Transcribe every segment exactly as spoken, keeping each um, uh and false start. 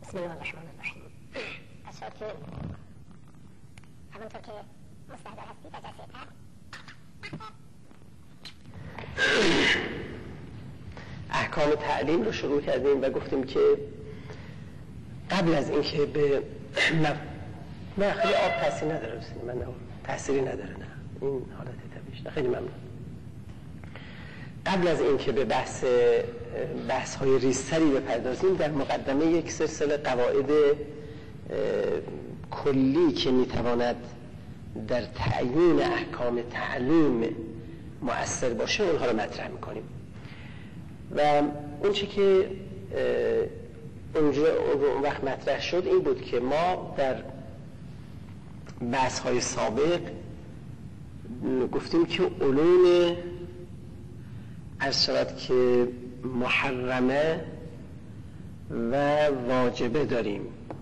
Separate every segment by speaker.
Speaker 1: بسم الله الرحمن الرحیم. از شد که همونطور که مستحضر هستی در جلسه تر
Speaker 2: احکام تعلیم رو شروع کردیم و گفتیم که قبل از اینکه به نه نه خیلی آب تاثیر نداره، من تأثیری نداره، نه این حالت طبیعیش، نه خیلی ممنون. قبل از اینکه به بحث بحث های ریزتری بپردازیم، در مقدمه یک سلسله قواعد کلی که میتواند در تعیین احکام تعلیم مؤثر باشه اونها رو مطرح میکنیم و اون چی که اونجا اون وقت مطرح شد این بود که ما در بحث های سابق گفتیم که علوم از شود که محرمه و واجبه داریم،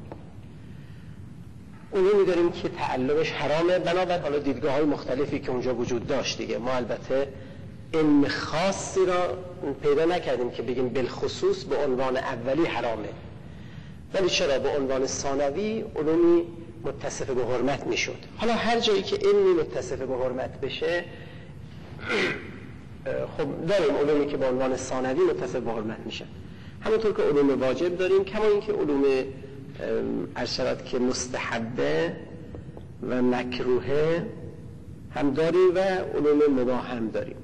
Speaker 2: علومی داریم که تعلمش حرامه بنابر حالا دیدگاه های مختلفی که اونجا وجود داشت دیگه. ما البته علم خاصی را پیدا نکردیم که بگیم بالخصوص به عنوان اولی حرامه، ولی چرا به عنوان ثانوی علومی متصف به حرمت میشد. حالا هر جایی که علمی متصف به حرمت بشه خب داریم علومی که به عنوان ثانوی متصف به حرمت میشن، همونطور که علوم واجب داریم، کما اینکه علوم ارشد که مستحبه و مکروهه هم داریم و علوم مباح هم داریم.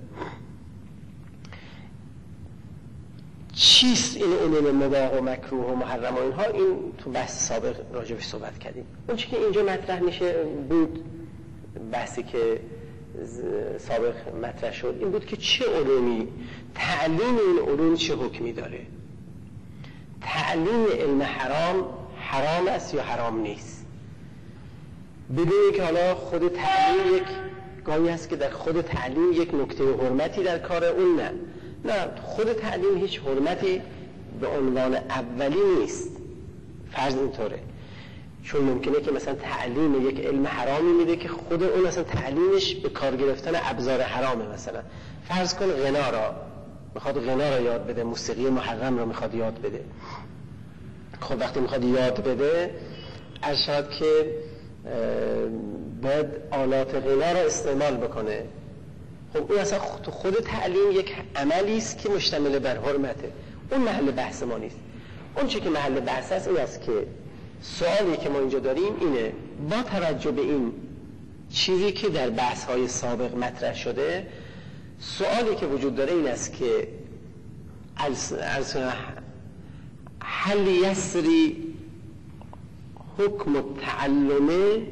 Speaker 2: چیست این علوم مباح و مکروه و محرم و اینها؟ این تو بحث سابق راجبش صحبت کردیم. اون چیزی که اینجا مطرح میشه بود، بحثی که سابق مطرح شد این بود که چه علومی، تعلیم این علوم چه حکمی داره. تعلیم علم حرام حرام است یا حرام نیست، بدونی که حالا خود تعلیم یک گاهی هست که در خود تعلیم یک نکته حرمتی در کار اون، نه نه خود تعلیم هیچ حرمتی به عنوان اولی نیست. فرض اینطوره، چون ممکنه که مثلا تعلیم یک علم حرامی میده که خود اون مثلا تعلیمش به کار گرفتن ابزار حرامه. مثلا فرض کن غنا را میخواد غنا را یاد بده، موسیقی محرم را میخواد یاد بده. خب وقتی میخواد یاد بده ارشد که باید آلات غنا را استعمال بکنه. خب اون اصلا تو خود تعلیم یک عملی است که مشتمل بر حرمته، اون محل بحث ما نیست. اون چی که محل بحث است این است که سوالی که ما اینجا داریم اینه، با توجه به این چیزی که در بحث های سابق مطرح شده، سوالی که وجود داره این است که از هل یسری حکم التعلم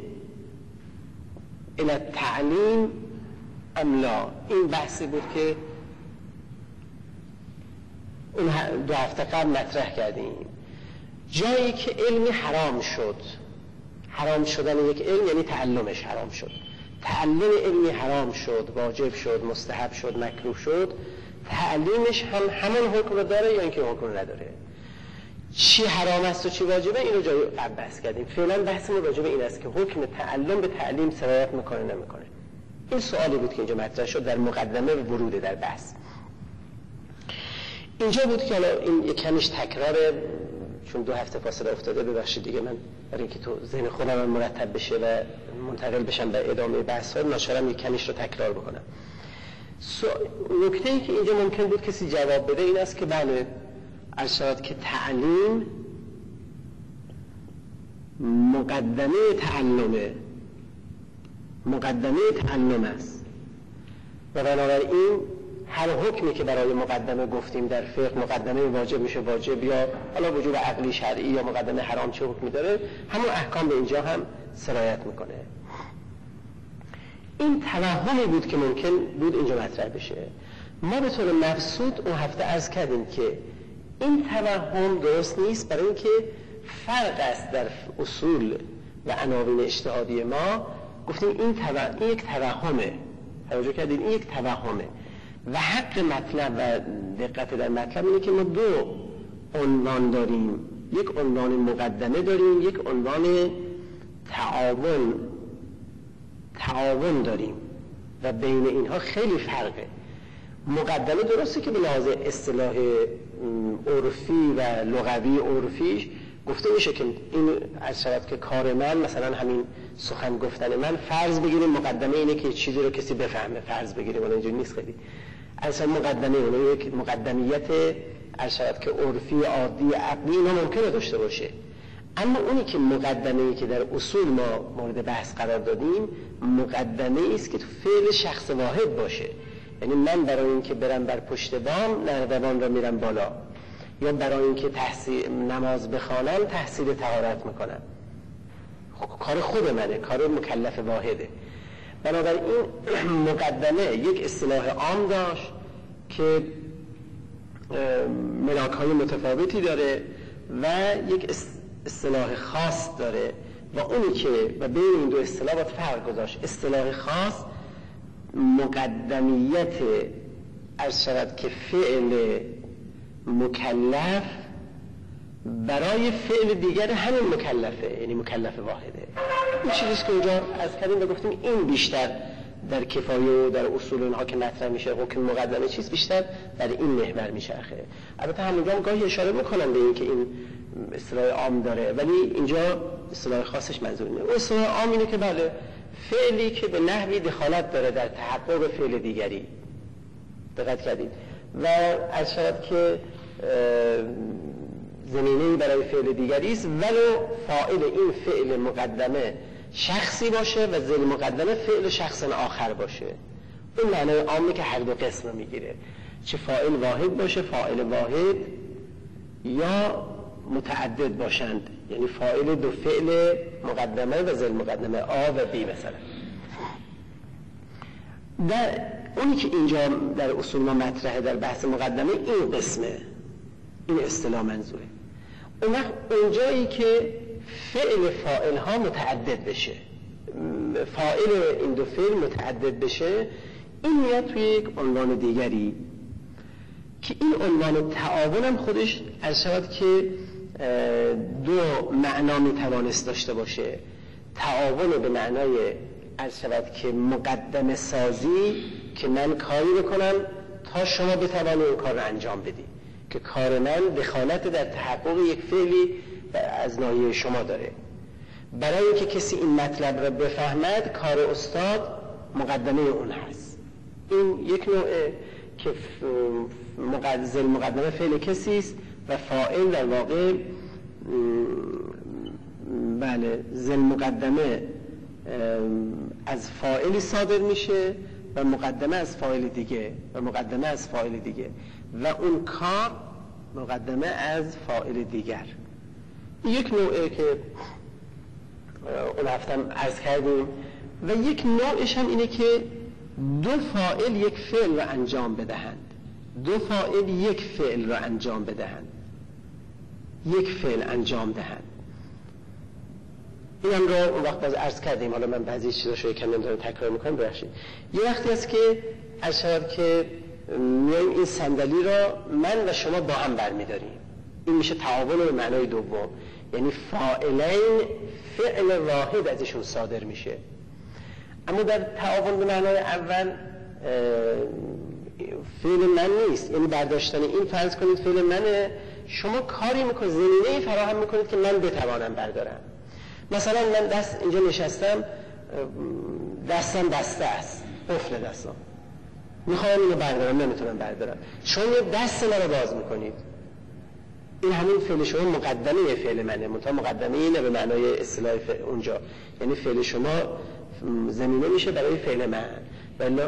Speaker 2: الى التعلیم ام لا. این بحثی بود که اون دو هفته قبل مطرح کردیم. جایی که علمی حرام شد، حرام شدن یک علم یعنی تعلمش حرام شد، تعلم علمی حرام شد، واجب شد، مستحب شد، مکروه شد، تعلیمش هم همان حکم رو داره یا اینکه حکم رو نداره. چی حرام است و چی واجبه این رو جایی قبل بحث کردیم. فعلا بحثمون راجع به این است که حکم تعلم به تعلیم سرایت میکنه نمیکنه. این سوالی بود که اینجا مطرح شد در مقدمه و ورود در بحث. اینجا بود که حالا این یک کمیش تکراره، چون دو هفته فاصله افتاده، ببخشید دیگه، من برای اینکه تو ذهن خودم مرتب بشه و منتقل بشم به ادامه بحث ها ناچارم یک کمیش رو تکرار بکنم. نکته ای که اینجا ممکن بود کسی جواب بده این است که بله ارشاد که تعلیم مقدمه تعلمه، مقدمه تعلم است و بنابراین هر حکمی که برای مقدمه گفتیم در فقه، مقدمه واجب میشه واجب یا حالا وجوب عقلی شرعی یا مقدمه حرام چه حکمی داره، همون احکام به اینجا هم سرایت میکنه. این توهمی بود که ممکن بود اینجا مطرح بشه. ما به طور مبسوط اون هفته عرض کردیم که این توهم درست نیست، برای اینکه فرق است در اصول و عناوین اجتهادی ما. گفتیم این توهم، این یک توهمه، توجه کردید، این یک توهمه و حق مطلب و دقت در مطلب اینه که ما دو عنوان داریم، یک عنوان مقدمه داریم، یک عنوان تعاون تعاون داریم و بین اینها خیلی فرقه. مقدمه درسته که به لحاظ اصطلاح عرفی و لغوی عرفیش گفته میشه که این از شرط که کار من مثلا همین سخن گفتن من فرض بگیریم مقدمه اینه که چیزی رو کسی بفهمه، فرض بگیریم ولی اینجوری نیست. خیلی اصلا مقدمه اونه یک مقدمیت از شرط که عرفی عادی عقلی اینا ممکنه داشته باشه، اما اونی که مقدمه‌ای که در اصول ما مورد بحث قرار دادیم مقدمه است که تو فعل شخص واحد باشه. یعنی من برای اینکه برم بر پشت بام نردبان را میرم بالا، یا برای اینکه تحصیل نماز بخوانم تحصیل طهارت میکنم، کار خود منه، کار مکلف واحده. بنابراین مقدمه یک اصطلاح عام داشت که ملاک‌های متفاوتی داره و یک اصطلاح خاص داره و اونی که و بین این دو اصطلاح باید فرق گذاشت. اصطلاح خاص مقدمیت از شرط که فعل مکلف برای فعل دیگر همین مکلفه، یعنی مکلف واحده. این چیزیست که اونجا از کردیم و گفتیم این بیشتر در کفایه و در اصول اینها که مطرح میشه حکم مقدمه چیز بیشتر در این محور میچرخه. البته همونجا هم گاهی اشاره میکنن به این که این اصطلاح عام داره، ولی اینجا اصطلاح خاصش منظور اینه. اصطلاح عام اینه که بله فعلی که به نحوی دخالت داره در تحقق فعل دیگری. دقت کردید؟ و از شرط که زمینه‌ای برای فعل دیگری است ولو فاعل این فعل مقدمه شخصی باشه و ذیل مقدمه فعل شخص آخر باشه. این معنی عامی که هر دو قسم رو میگیره، چه فاعل واحد باشه، فاعل واحد، یا متعدد باشند، یعنی فاعل دو فعل مقدمه و ذیل مقدمه آ و بی مثلا. در اونی که اینجا در اصول ما مطرحه در بحث مقدمه این قسمه، این اصطلاح منظوره. اون وقت اونجایی که فعل فاعل ها متعدد بشه، فاعل این دو فعل متعدد بشه، این میاد توی یک عنوان دیگری که این عنوان تعاون هم خودش از شود که دو معنا میتوانست داشته باشه. تعاون به معنای از شود که مقدمه سازی که من کاری بکنم تا شما بتوانید اون کار رو انجام بدید، که کار من دخالت در تحقق یک فعلی از ناحیه شما داره. برای اینکه کسی این مطلب را بفهمد کار استاد مقدمه اون هست. این یک نوعه که ذیل مقدمه فعل کسی است و فاعل در واقع بله ذیل مقدمه از فاعلی صادر میشه و مقدمه از فاعل دیگه و مقدمه از فاعل دیگه و اون کار مقدمه از فاعل دیگر. یک نوعه که اون هفتم عرض کردیم و یک نوعش هم اینه که دو فاعل یک فعل رو انجام بدهند، دو فاعل یک فعل رو انجام بدهند، یک فعل انجام دهند. این هم رو اون وقت باز عرض کردیم، حالا من بعضی چیزاشو یکم نمیدونم تکرار میکنم ببخشید. یه وقتی هست که از شرط که میایم این صندلی را من و شما با هم برمیداریم، این میشه تعاون به معنای دوم، یعنی فاعلین فعل واحد ازشون صادر میشه. اما در تعاون به معنای اول فعل من نیست، یعنی برداشتن این فرض کنید فعل منه، شما کاری میکنید زمینه فراهم میکنید که من بتوانم بردارم. مثلا من دست اینجا نشستم، دستم بسته است، قفل دستم، میخوام اینو بردارم نمیتونم بردارم، شما دست من رو باز میکنید، این همین فعل شما مقدمه فعل منه، منتها مقدمه اینه به معنای اصطلاح اونجا، یعنی فعل شما زمینه میشه برای فعل من، ولی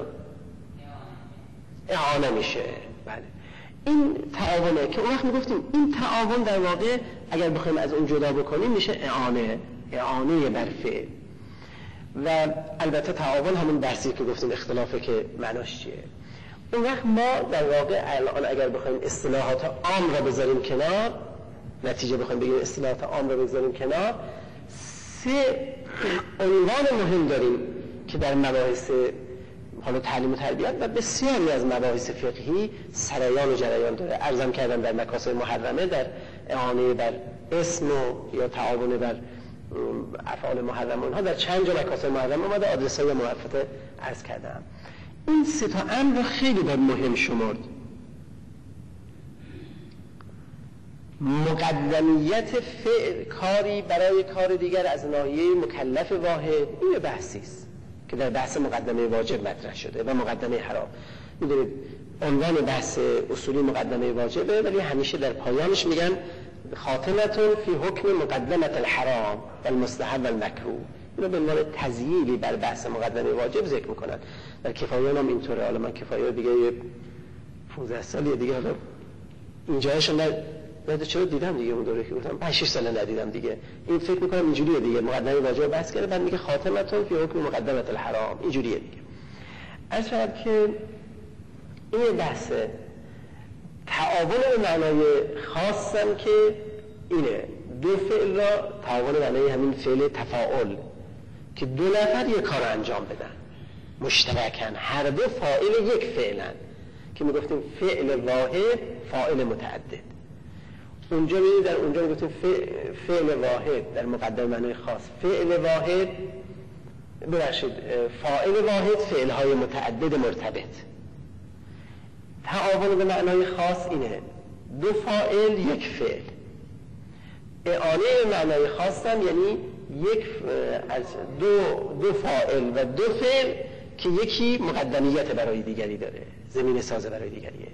Speaker 2: اعانه میشه. بله این تعاونه که اون وقت میگفتیم این تعاون در واقع اگر بخوایم از اون جدا بکنیم میشه اعانه، اعانه بر فعل. و البته تعاون همون درسی که گفتیم اختلافه که معناش چیه. اون وقت ما در واقع الان اگر بخوایم اصطلاحات عام را بذاریم کنار، نتیجه بخوایم بگیم اصطلاحات عام را بذاریم کنار، سه عنوان مهم داریم که در مباحث حالا تعلیم و تربیت و بسیاری از مباحث فقهی سرایان و جریان داره. عرضم کردم در مکاسب محرمه، در اعانه بر اسم و یا تعاون بر افعال محرمه اونها در چند جا مکاسب محرمه اومده، آدرس‌های موفقه عرض کردم. این سه تا امر رو خیلی باید مهم شمرد مقدمیت فعل کاری برای کار دیگر از ناحیه مکلف واحد، این بحثی است که در بحث مقدمه واجب مطرح شده و مقدمه حرام. میدونید عنوان بحث اصولی مقدمه واجبه، ولی همیشه در پایانش میگن خاتمتون فی حکم مقدمت الحرام و المستحب و المکروه. اینو به عنوان تزییلی بر بحث مقدمه واجب ذکر میکنن. در کفایه هم اینطوره. حالا من کفایه دیگه پانزده سالی دیگه حالا اینجاش نه چرا دیدم دیگه، اون دوره که گفتم پنج شش سال ندیدم دیگه. این فکر میکنم اینجوریه دیگه، مقدمه واجب بحث کرده بعد میگه خاتمتون فی حکم مقدمت الحرام، اینجوریه دیگه. از شاید که این بحث تعاون به معنای خاصم که اینه دو فعل را تعاون معنای همین فعل تفاعل که دو نفر یک کار انجام بدن مشترکن، هر دو فاعل یک فعلن که میگفتیم فعل واحد فاعل متعدد. اونجا میدید در اونجا میگفتیم فعل واحد در مقدمه معنای خاص فعل واحد ببخشید فاعل واحد فعلهای متعدد مرتبط. تعاون به معنای خاص اینه دو فاعل یک فعل. اعانه به معنای خاص هم یعنی یک از دو دو فاعل و دو فعل که یکی مقدمیت برای دیگری داره، زمین سازه برای دیگریه.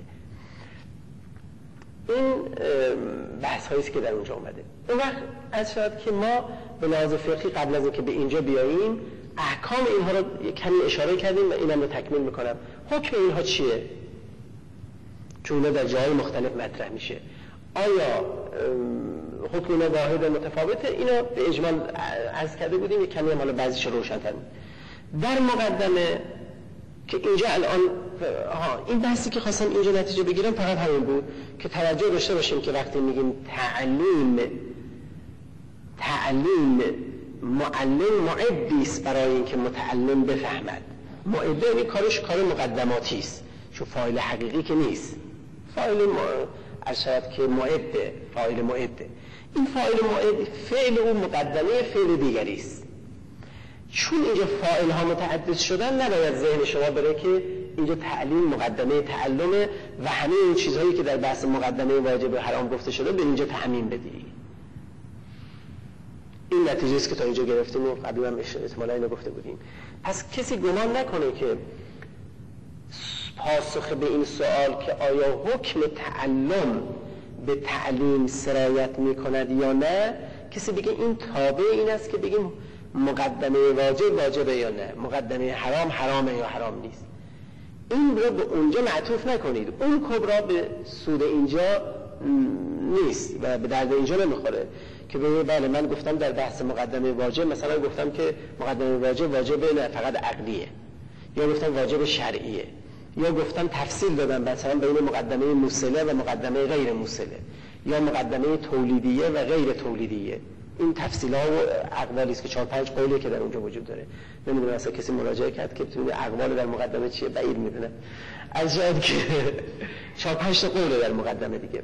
Speaker 2: این بحث هایی است که در اونجا اومده. اون وقت از شاید که ما به لحاظ فقهی قبل از اینکه به اینجا بیاییم احکام اینها رو کمی اشاره کردیم و اینم رو تکمیل میکنم. حکم اینها چیه؟ چون اینا در جاهای مختلف مطرح میشه. آیا حکم اینا واحد و متفاوته؟ اینا به اجمال عرض کرده بودیم، یک کمی هم حالا بعضیش رو روشن‌تر در مقدمه که اینجا الان ها این بحثی که خواستم اینجا نتیجه بگیرم فقط همین بود که توجه داشته باشیم که وقتی میگیم تعلیم تعلیم معلم معدی است برای اینکه متعلم بفهمد. معده این کارش کار مقدماتی است، چون فاعل حقیقی که نیست. فاعل اشارت که معده، فاعل معده. این فاعل معد فعل او مقدمه فعل دیگری است. چون اینجا فاعل ها متعدد شدن نباید ذهن شما بره که اینجا تعلیم مقدمه تعلمه و همه این چیزهایی که در بحث مقدمه واجب و حرام گفته شده به اینجا تعمیم بدی. این نتیجه است که تا اینجا گرفتیم و قبلا هم احتمالاً اینو گفته بودیم. پس کسی گمان نکنه که پاسخ به این سوال که آیا حکم تعلم به تعلیم سرایت میکند یا نه، کسی بگه این تابع این است که بگیم مقدمه واجب واجبه یا نه، مقدمه حرام حرامه یا حرام نیست. این رو به اونجا معطوف نکنید، اون کبرا به سود اینجا نیست و به درد اینجا نمیخوره که بگه بله من گفتم در بحث مقدمه واجب مثلا گفتم که مقدمه واجب واجبه نه فقط عقلیه، یا گفتم واجب شرعیه، یا گفتم تفصیل دادم مثلا بین مقدمه موصله و مقدمه غیر موصله، یا مقدمه تولیدیه و غیر تولیدیه. این تفصیل‌ها و اقوالی است که چهار پنج قولی که در اونجا وجود داره. نمیدونم اصلا کسی مراجعه کرد که بتونه اقوال در مقدمه چیه، بعید میدونه. از جهت که چهار پنج تا قول در مقدمه دیگه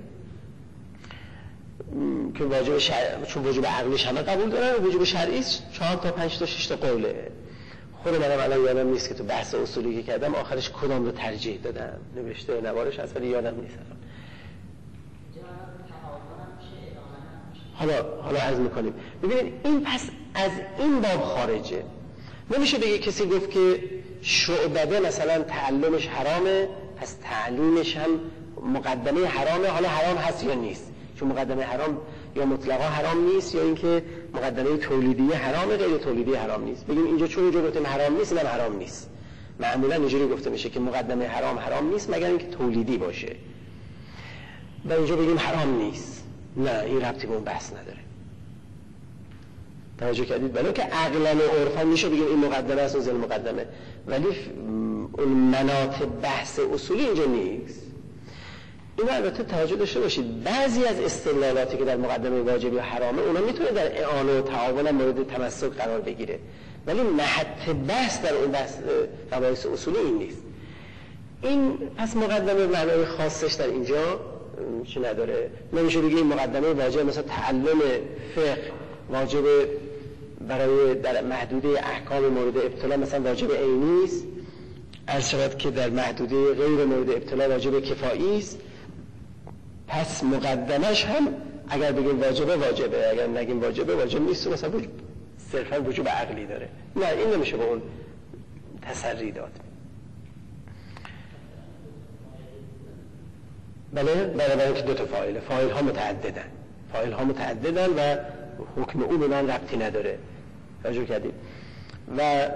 Speaker 2: که واجب شرع چون واجب عقلیش همه قبول دارن و واجب شرعی چهار تا پنج تا شش تا قوله. خود منم الان یادم نیست که تو بحث اصولی که کردم آخرش کدام رو ترجیح دادم، نوشته نوارش هست ولی یادم نیست. حالا حالا عرض میکنیم. ببینید این پس از این باب خارجه. نمیشه بگه کسی گفت که شعبده مثلا تعلمش حرامه پس تعلیمش هم مقدمه حرامه، حالا حرام هست یا نیست، چون مقدمه حرام یا مطلقا حرام نیست یا اینکه مقدمه تولیدیه حرامه غیر تولیدیه حرام نیست. بگیم اینجا چون اینجا گفتیم حرام نیست اینم حرام نیست. معمولا اینجوری گفته میشه که مقدمه حرام حرام نیست مگر اینکه تولیدی باشه و اینجا بگیم حرام نیست. نه این ربطی به اون بحث نداره. توجه کردید؟ ولی که عقلا و عرفا میشه بگیم این مقدمه است و زل مقدمه، ولی اون مناط بحث اصولی اینجا نیست. این البته توجه داشته باشید بعضی از استدلالاتی که در مقدمه واجب یا حرامه اونا میتونه در اعانه و تعاون مورد تمسک قرار بگیره، ولی محط بحث در اون بحث مباحث اصولی این نیست. این پس مقدمه معنای خاصش در اینجا چی نداره. نمیشه بگه این مقدمه واجب مثلا تعلم فقه واجب برای در محدوده احکام مورد ابتلا مثلا واجب عینی است، از شود که در محدوده غیر مورد ابتلا واجب کفایی است، پس مقدمش هم اگر بگیم واجبه واجبه، اگر نگیم واجبه واجب نیست، مثلا وجوب صرفا وجوب عقلی داره. نه این نمیشه به اون تسری داد. بله برای اینکه دو تا فاعله، فاعل ها متعددن، فاعل ها متعددن و حکم اون به من ربطی نداره. توجه کردید؟ و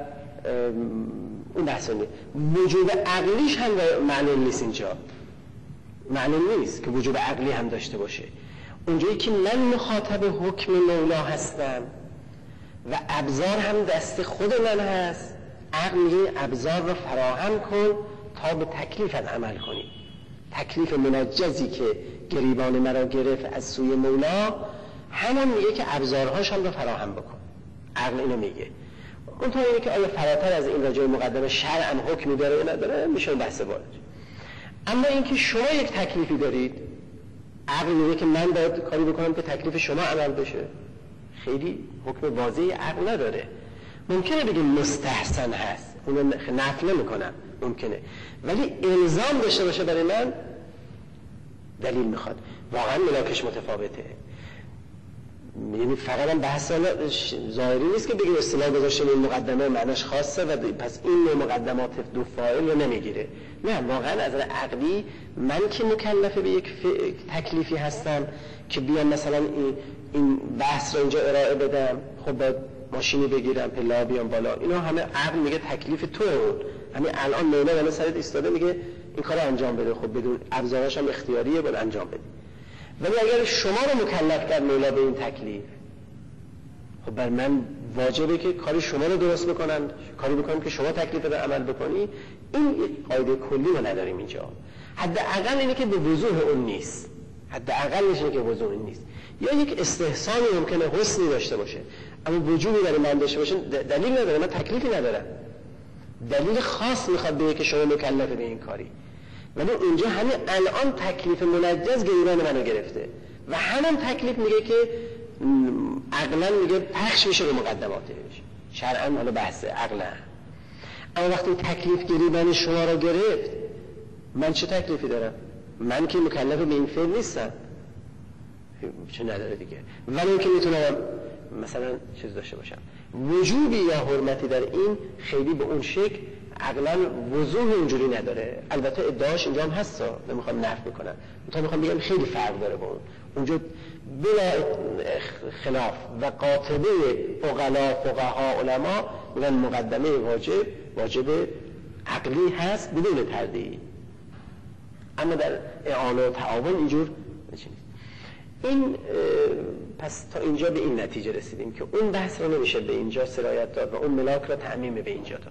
Speaker 2: اون بحث نیست. وجوب عقلیش هم معنی نیست اینجا، معنی نیست که وجوب عقلی هم داشته باشه. اونجایی که من مخاطب حکم مولا هستم و ابزار هم دست خود من هست، عقل میگه ابزار رو فراهم کن تا به تکلیفت عمل کنی. تکلیف منجزی که گریبان مرا گرفت از سوی مولا، همون میگه که ابزارهاش هم رو فراهم بکن. عقل اینو میگه. اون طور اینه که آیا فراتر از این راجع مقدمه شرع هم حکمی داره یا نداره میشه بحث وارد. اما اینکه شما یک تکلیفی دارید، عقل میگه که من باید کاری بکنم که تکلیف شما عمل بشه، خیلی حکم واضحی عقل نداره. ممکنه بگیم مستحسن هست، اونو نفی نمیکنم، ممکنه، ولی الزام داشته باشه برای من دلیل میخواد. واقعا ملاکش متفاوته. یعنی فقط هم بحث ظاهری نیست که بگیم اصطلاح گذاشتیم این مقدمه معناش خاصه و پس این نوع مقدمات دو فاعل رو نمیگیره. نه، واقعا از نظر عقلی من که مکلف به یک تکلیفی هستم که بیام مثلا این, این بحث رو اینجا ارائه بدم، خب باید ماشینی بگیرم، پله بیام بالا، اینا همه عقل میگه تکلیف تو. همین الان مولا بالا سرت ایستاده میگه این کارو انجام بده، خب بدون ابزارش هم اختیاریه، باید انجام بده. ولی اگر شما رو مکلف کرد مولا به این تکلیف، خب بر من واجبه که کاری شما رو درست بکنم، کاری بکنم که شما تکلیف رو عمل بکنی. این قاعده کلی رو نداریم اینجا. حداقل اینه که به وضوح اون نیست، حداقلش اینه که وضوح این نیست. یا یک استحسانی ممکنه حسنی داشته باشه، اما وجودی برای من داشته باشه دلیل نداره، من تکلیفی ندارم، دلیل خاص میخواد بگه که شما مکلفه به این کاری. ولی اونجا همین الان تکلیف منجز گریبان منو گرفته و همون تکلیف میگه که عقلا میگه پخش میشه به مقدماتش. شرعا حالا بحث عقلا. اما وقتی تکلیف گریبان شما رو گرفت، من چه تکلیفی دارم؟ من که مکلف به این فعل نیستم، چه نداره دیگه. ولی اینکه میتونم مثلا چیز داشته باشم، وجوبی یا حرمتی در این خیلی به اون شکل عقلا وضوح اونجوری نداره. البته ادعاش اینجا هم هست، نمیخوام نفی بکنم، تا میخوام بگم خیلی فرق داره با اون. اونجا بلا خلاف و قاطبه عقلا فقها علما میگن مقدمه واجب واجب عقلی هست بدون تردید. اما در اعانه و تعاون اینجور نیست. این پس تا اینجا به این نتیجه رسیدیم که اون بحث رو نمیشه به اینجا سرایت داد و اون ملاک رو تعمیم به اینجا داد.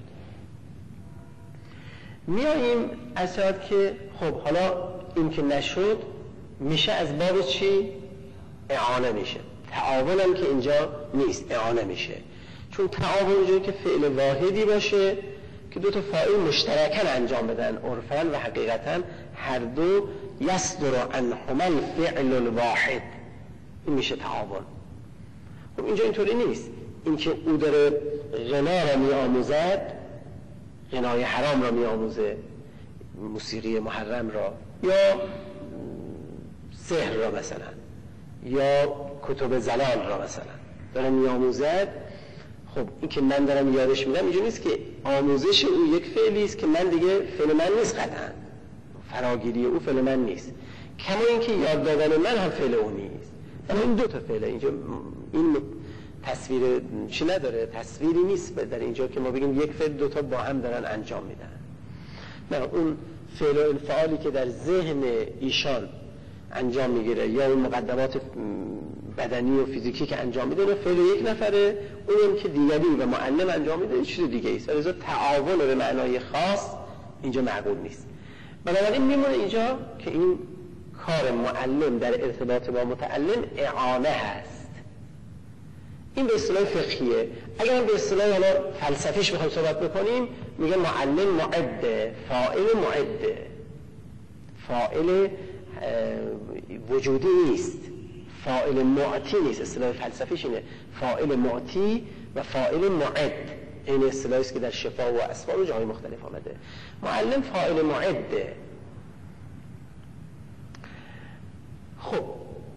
Speaker 2: میاییم اصلا که خب حالا این که نشد میشه از باب چی؟ اعانه میشه. تعاون هم که اینجا نیست، اعانه میشه. چون تعاون اینجایی که فعل واحدی باشه که دو تا فاعل مشترکاً انجام بدن، عرفاً و حقیقتاً هر دو یصدر عنهما الفعل الواحد، این میشه تعاون. خب اینجا اینطوری نیست. این که او داره غنا را میآموزد، غنای حرام را میآموزه، موسیقی محرم را، یا سحر را مثلا، یا کتب زلال را مثلا داره میآموزد. خب این که من دارم یادش میدم اینجا نیست که آموزش او یک فعلی است که من دیگه فعل من نیست، قطعا فراگیری او فعل من نیست، کما اینکه یاد دادن من هم فعل او نیست. اما این دو تا فعله اینجا، این تصویر چی نداره، تصویری نیست در اینجا که ما بگیم یک فعل دو تا با هم دارن انجام میدن. نه، اون فعل و انفعالی که در ذهن ایشان انجام میگیره یا اون مقدمات بدنی و فیزیکی که انجام میده فعل یک نفره، اونم که دیگری و معلم انجام میده چیز دیگه است. ولی تعاون به معنای خاص اینجا معقول نیست. بنابراین میمونه اینجا که این کار معلم در ارتباط با متعلم اعانه هست. این به اصطلاح فقهیه. اگر به اصطلاح حالا فلسفیش بخوایم صحبت بکنیم، میگه معلم معده، فاعل معده، فاعل وجودی نیست، فاعل معطی نیست. اصطلاح فلسفیش اینه، فاعل معطی و فاعل معد. این اصطلاحی است که در شفا و اسباب و جاهای مختلف آمده. معلم فاعل معده. خب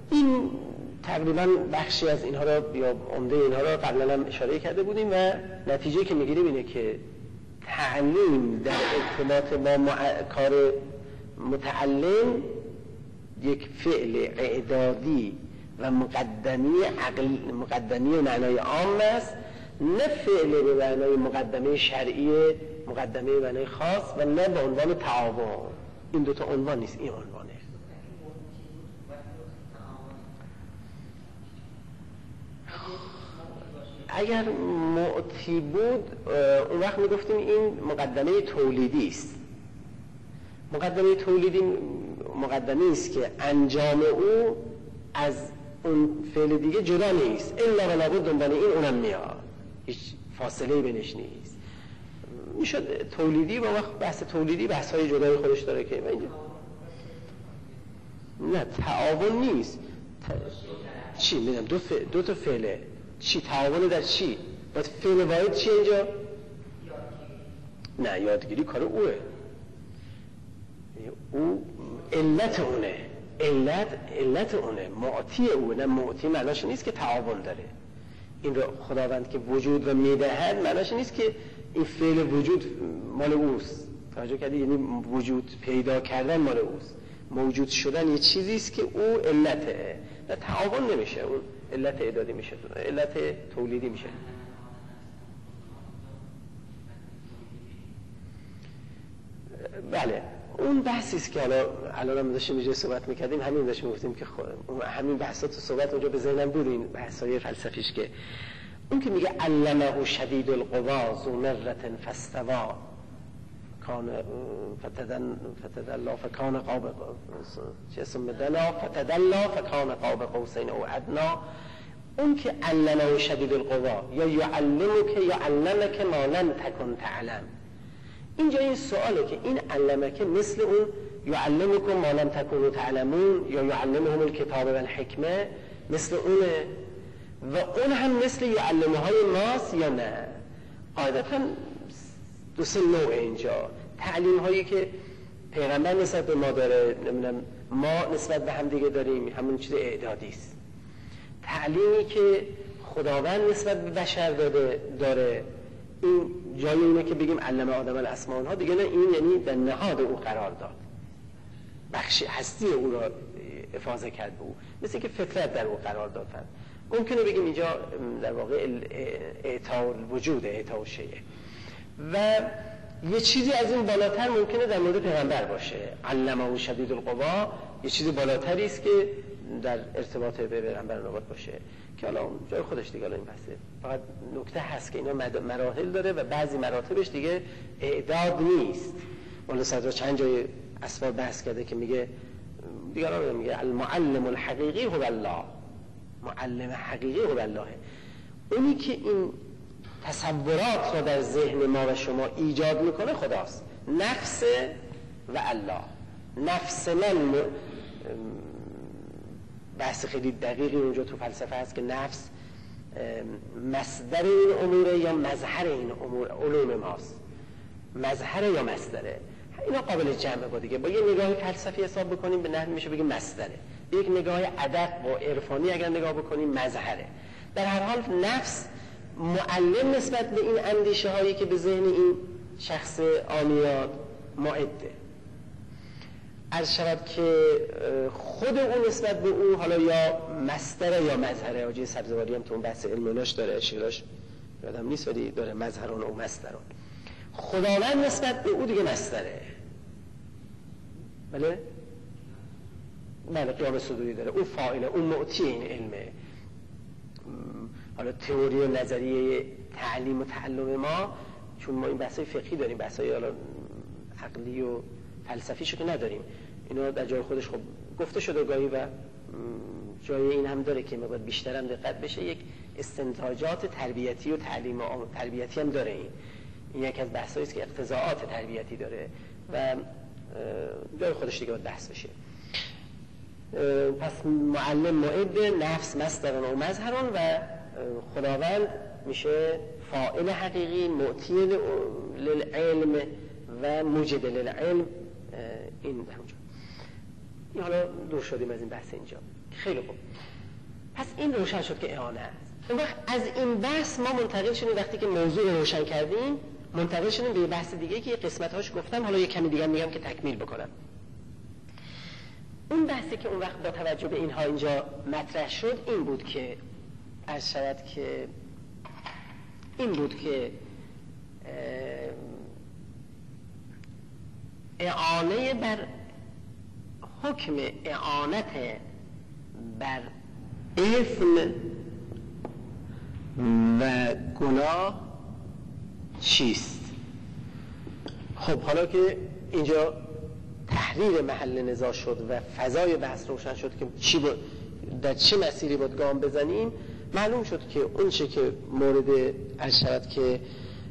Speaker 2: این تقریبا بخشی از اینها را یا عمده اینها را قبلا هم اشاره کرده بودیم و نتیجه که میگیریم اینه که تعلیم در ارتباط با مع... کار متعلم یک فعل اعدادی و مقدمی عقل مقدمی و معنای عام است، نه فعل به معنای مقدمه شرعی مقدمه به معنای خاص و نه به عنوان تعاون. این دو تا عنوان نیست، این عنوانه. اگر معطی بود اون وقت میگفتیم این مقدمه تولیدی است. مقدمه تولیدی مقدمه است که انجام او از اون فعل دیگه جدا نیست، الا و لابد دنبال این اونم میاد، هیچ فاصله بینش نیست. میشد تولیدی و وقت بحث تولیدی بحث های جدای خودش داره که اینجا نه تعاون نیست. ت... چی میدونم دو, ف... دو تا فعله چی تعاون در چی؟ باید فعل واحد چی اینجا؟ نه یادگیری کار اوه، او علت اونه، علت علت اونه، معطی اوه، نه معطی معناش نیست که تعاون داره. این رو خداوند که وجود و میدهد معناش نیست که این فعل وجود مال اوست. توجه کردی؟ یعنی وجود پیدا کردن مال اوست، موجود شدن یه چیزی است که او علته، نه تعاون نمیشه، اون علت اعدادی میشه، علت تولیدی میشه. بله اون بحثی است که حالا الان هم داشتیم اینجا صحبت میکردیم، همین داشتیم میگفتیم که خود همین بحثات و صحبت اونجا به ذهنم بود، این بحثای فلسفیش که اون که میگه علمه شدید القوا ذو مرة فاستوى کان فتدن فتدلا فکان قاب چه اسم دنا فتدلا فکان قاب قوسین او ادنا. اون که علمه شدید القوا یا یعلمک یا علمک ما لم تکن تعلم. اینجا این سواله که این علمک مثل اون یعلمکم ما لم تکونوا تعلمون یا یعلمهم الکتاب و الحکمه مثل اونه و اون هم مثل یعلمه های ماست یا نه؟ قاعدتا دو سه نوع اینجا تعلیم هایی که پیغمبر نسبت به ما داره، نمیدونم ما نسبت به هم دیگه داریم، همون چیز اعدادی است. تعلیمی که خداوند نسبت به بشر داده داره، این جای اینه که بگیم علم آدم الاسماء ها دیگه، نه این یعنی در نهاد او قرار داد، بخشی هستی او را افاضه کرد به او، مثل که فطرت در او قرار دادن. ممکنه بگیم اینجا در واقع اعطاء الوجود، اعطاء الشیء و یه چیزی از این بالاتر ممکنه در مورد پیغمبر باشه. علمه شدید القوا یه چیزی بالاتری است که در ارتباط به پیغمبر نبات باشه که حالا جای خودش دیگه. حالا این بحثه فقط نکته هست که اینا مراحل داره و بعضی مراتبش دیگه اعداد نیست. مولانا صدرا چند جای اسباب بحث کرده که میگه دیگران میگه المعلم الحقیقی هو الله، معلم حقیقی هو الله، اونی که این تصورات رو در ذهن ما و شما ایجاد میکنه خداست، نفس و الله. نفس من بحث خیلی دقیقی اونجا تو فلسفه هست که نفس مصدر این اموره یا مظهر این امور علوم ماست، مظهر یا مصدره. اینا قابل جمع با دیگه با یه نگاه فلسفی حساب بکنیم به نحوی میشه بگیم مصدره، یک نگاه ادق با عرفانی اگر نگاه بکنیم مظهره. در هر حال نفس معلم نسبت به این اندیشه هایی که به ذهن این شخص آمیاد معده. عرض شود که خود اون نسبت به اون حالا یا مصدره یا مظهره. آجی سبزواری هم تو اون بحث علموناش داره، شیراش یادم نیست ولی داره مظهران و مصدران. خداوند نسبت به او دیگه مصدره، بله؟ بله قیام صدوری داره، اون فاعله، اون معطی این علمه. حالا تئوری و نظریه تعلیم و تعلم ما، چون ما این بحثای فقهی داریم، بحثای حالا عقلی و فلسفیشو که نداریم، اینا در جای خودش خب گفته شده گاهی و جای این هم داره که مقدار بیشتر هم دقت بشه. یک استنتاجات تربیتی و تعلیم و تربیتی هم داره. این این یکی از بحثایی است که اقتضاعات تربیتی داره و جای خودش دیگه باید بحث بشه. پس معلم معد، نفس مصدران و مظهران و خداوند میشه فاعل حقیقی، معطی للعلم و موجد للعلم. این در اونجا این حالا دور شدیم از این بحث اینجا. خیلی خوب. پس این روشن شد که اعانه است. اون وقت از این بحث ما منتقل شدیم، وقتی که موضوع روشن کردیم منتقل شدیم به بحث دیگه که قسمت‌هاش گفتم، حالا یه کمی دیگه میگم که تکمیل بکنم. اون بحثی که اون وقت با توجه به اینها اینجا مطرح شد این بود که عرض شود که این بود که اعانه بر حکم اعانت بر اثم و گناه چیست؟ خب حالا که اینجا تحریر محل نزاع شد و فضای بحث روشن شد که چی با در چه مسیری باید گام بزنیم، معلوم شد که اون چه که مورد عرض شود که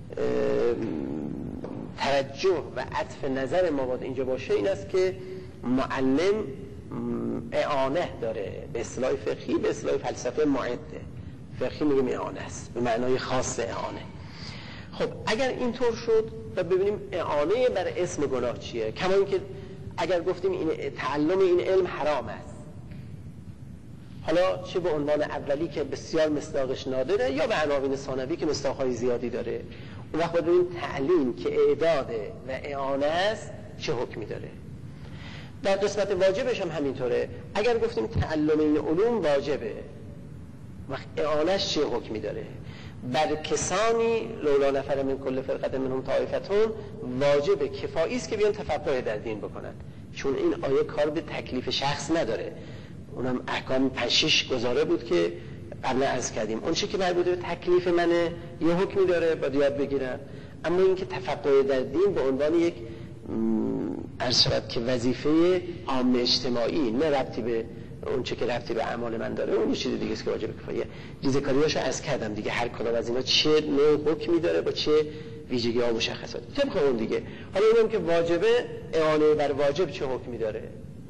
Speaker 2: توجه و عطف نظر ما باید اینجا باشه این است که معلم اعانه داره، به اصطلاح فقهی، به اصطلاح فلسفه معده فقهی میگیم اعانه است به معنای خاص اعانه. خب اگر اینطور شد و ببینیم اعانه بر اسم گناه چیه، کما اینکه اگر گفتیم این تعلم این علم حرام است، حالا چه به عنوان اولی که بسیار مصداقش نادره یا به عناوین ثانوی که مصداقهای زیادی داره، اون وقت باید ببینیم تعلیم که اعداده و اعانه است چه حکمی داره. در قسمت واجبش هم همینطوره، اگر گفتیم تعلم این علوم واجبه، وقت اعانهش چه حکمی داره؟ بر کسانی لولا نفر من کل فرقه منهم طائفتون واجب کفایی است که بیان تفقه در دین بکنن، چون این آیه کار به تکلیف شخص نداره، اونم احکام پنج گزاره بود که قبلا عرض کردیم. اون چی که مربوط به تکلیف منه یه حکمی داره باید یاد بگیرم، اما این که تفقه در دین به عنوان یک عرض شود که وظیفه عام اجتماعی، نه ربطی به اون چه که ربطی به اعمال من داره، اون چیز دیگه است که واجب کفاییه. ریزکاریاشو عرض کردم دیگه، هر کدام از اینا چه نوع حکمی داره با چه ویژگی‌ها و مشخصاتی طبق اون دیگه. حالا اینم که واجبه، اعانه بر واجب چه حکمی داره؟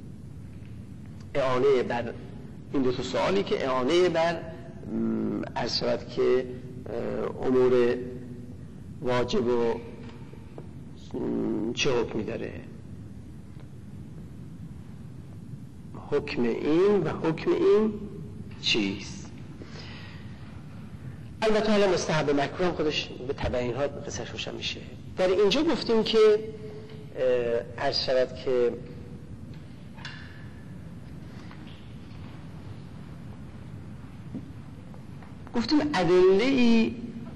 Speaker 2: اعانه بر این دو تا سوالی که اعانه بر عرض شود که امور واجب و چه حکمی داره؟ حکم این و حکم این چیست؟ البته حالا مستحب مکروه هم خودش به تبعین ها قصهش روشن میشه. در اینجا گفتیم که عرض شود که گفتیم ادله‌ای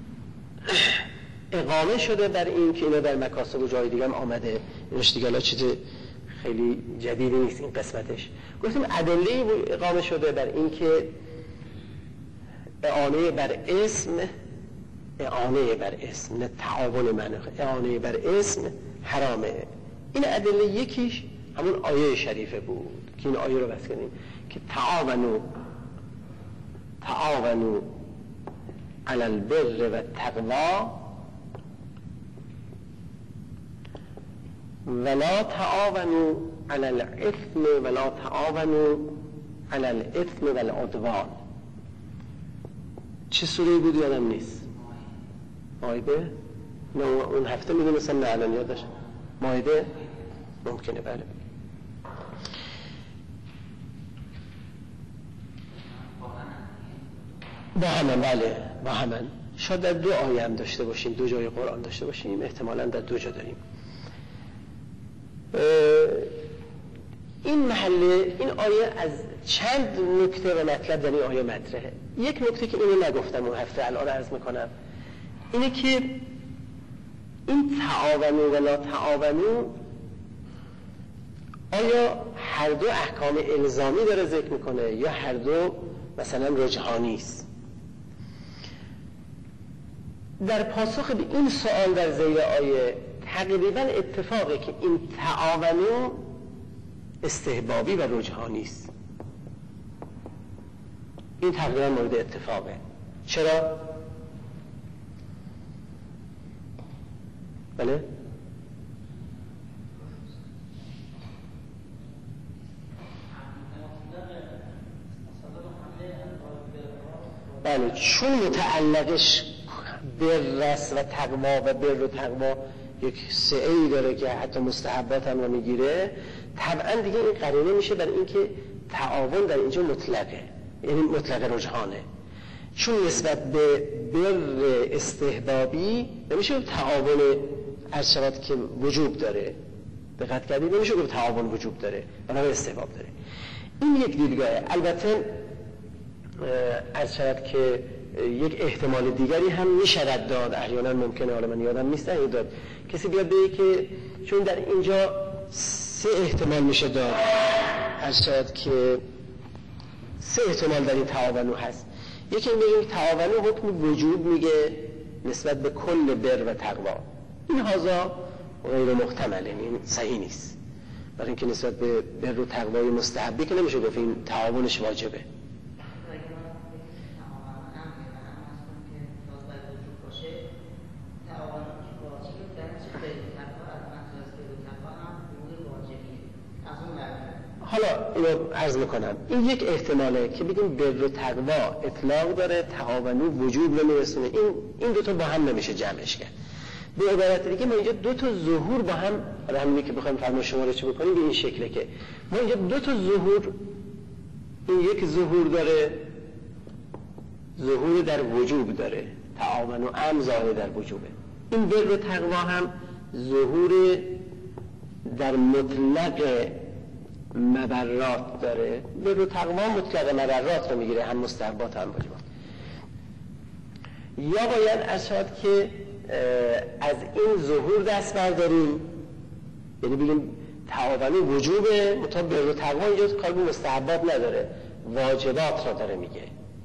Speaker 2: اقامه شده بر این که اینا در مکاسب و جای دیگه هم آمده، اینش دیگه الان چیز خیلی جدیدی نیست این قسمتش. گفتیم ادله‌ای اقامه شده بر این که اعانه بر اسم اعانه بر اسم نه تعاون من اعانه بر اسم حرامه. این ادله یکیش همون آیه شریفه بود که این آیه رو بس کنیم که تعاونوا تعاونوا علی البر و التقوی ولا تعاونوا علی الاثم ولا تعاونوا علی الاثم والعدوان. چه سوره بود یادم نیست. مائده؟ نه اون هفته میدونستم نه الان یادش. مائده؟ ممکنه بله. با همن بله با همن. شاید در دو آیه هم داشته باشیم، دو جای قرآن داشته باشیم، احتمالاً در دو جا داریم. این محله این آیه از چند نکته و مطلب در این آیه مطرحه. یک نکته که اینو نگفتم اون هفته الان عرض میکنم اینه که این تعاونوا ولا تعاونوا آیا هر دو احکام الزامی داره ذکر میکنه یا هر دو مثلا رجحانی است؟ در پاسخ به این سوال در ذیل آیه تقریبا اتفاقه که این تعاونوا استحبابی و رجحانی است. این تقریبا مورد اتفاقه. چرا؟ بله؟ بله چون متعلقش بررس و تقوا و بر و تقوا یک سعی داره که حتی مستحبات هم رو میگیره، طبعا دیگه این قرینه میشه برای اینکه تعاون در اینجا مطلقه، یعنی مطلق رجحانه، چون نسبت به بر استحبابی نمیشه تعاون عرض شود که وجوب داره، دقت کردید نمیشه که تعاون وجوب داره بنابراین استحباب داره. این یک دیدگاهه. البته عرض شود که یک احتمال دیگری هم میشود داد، احیانا ممکنه، حالا من یادم نیست این داد کسی بیاد بگه که چون در اینجا سه احتمال میشه داد، عرض شود که سه احتمال در این تعاون هست. یکی میگه تعاون حکم وجوب میگه نسبت به کل بر و تقوا، این هازا غیر محتمله، این صحیح نیست، برای اینکه نسبت به بر و تقوای مستحبی که نمیشه گفت این تعاونش واجبه. حالا اینو عرض میکنم، این یک احتماله که بگیم بر و تقوا اطلاق داره، تعاونو وجوب رو میرسونه، این این دو تا با هم نمیشه جمعش کرد. به عبارت دیگه ما اینجا دو تا ظهور با هم، برای همینی که بخوایم فرمان شما رو چی بکنیم به این شکله که ما اینجا دو تا ظهور، این یک ظهور داره، ظهور در وجوب داره، تعاون و ام ظاهر در وجوبه. این بر و تقوا هم ظهور در مطلق مبرات داره. بر و تقوا مطلق مبرات رو میگیره، هم مستحبات هم واجبات. یا باید اشهاد که از این ظهور دست برداریم، یعنی بگیم تعاون وجوبه، مطابق بر و تقوا اینجا کار به مستحبات نداره، واجبات را داره میگه.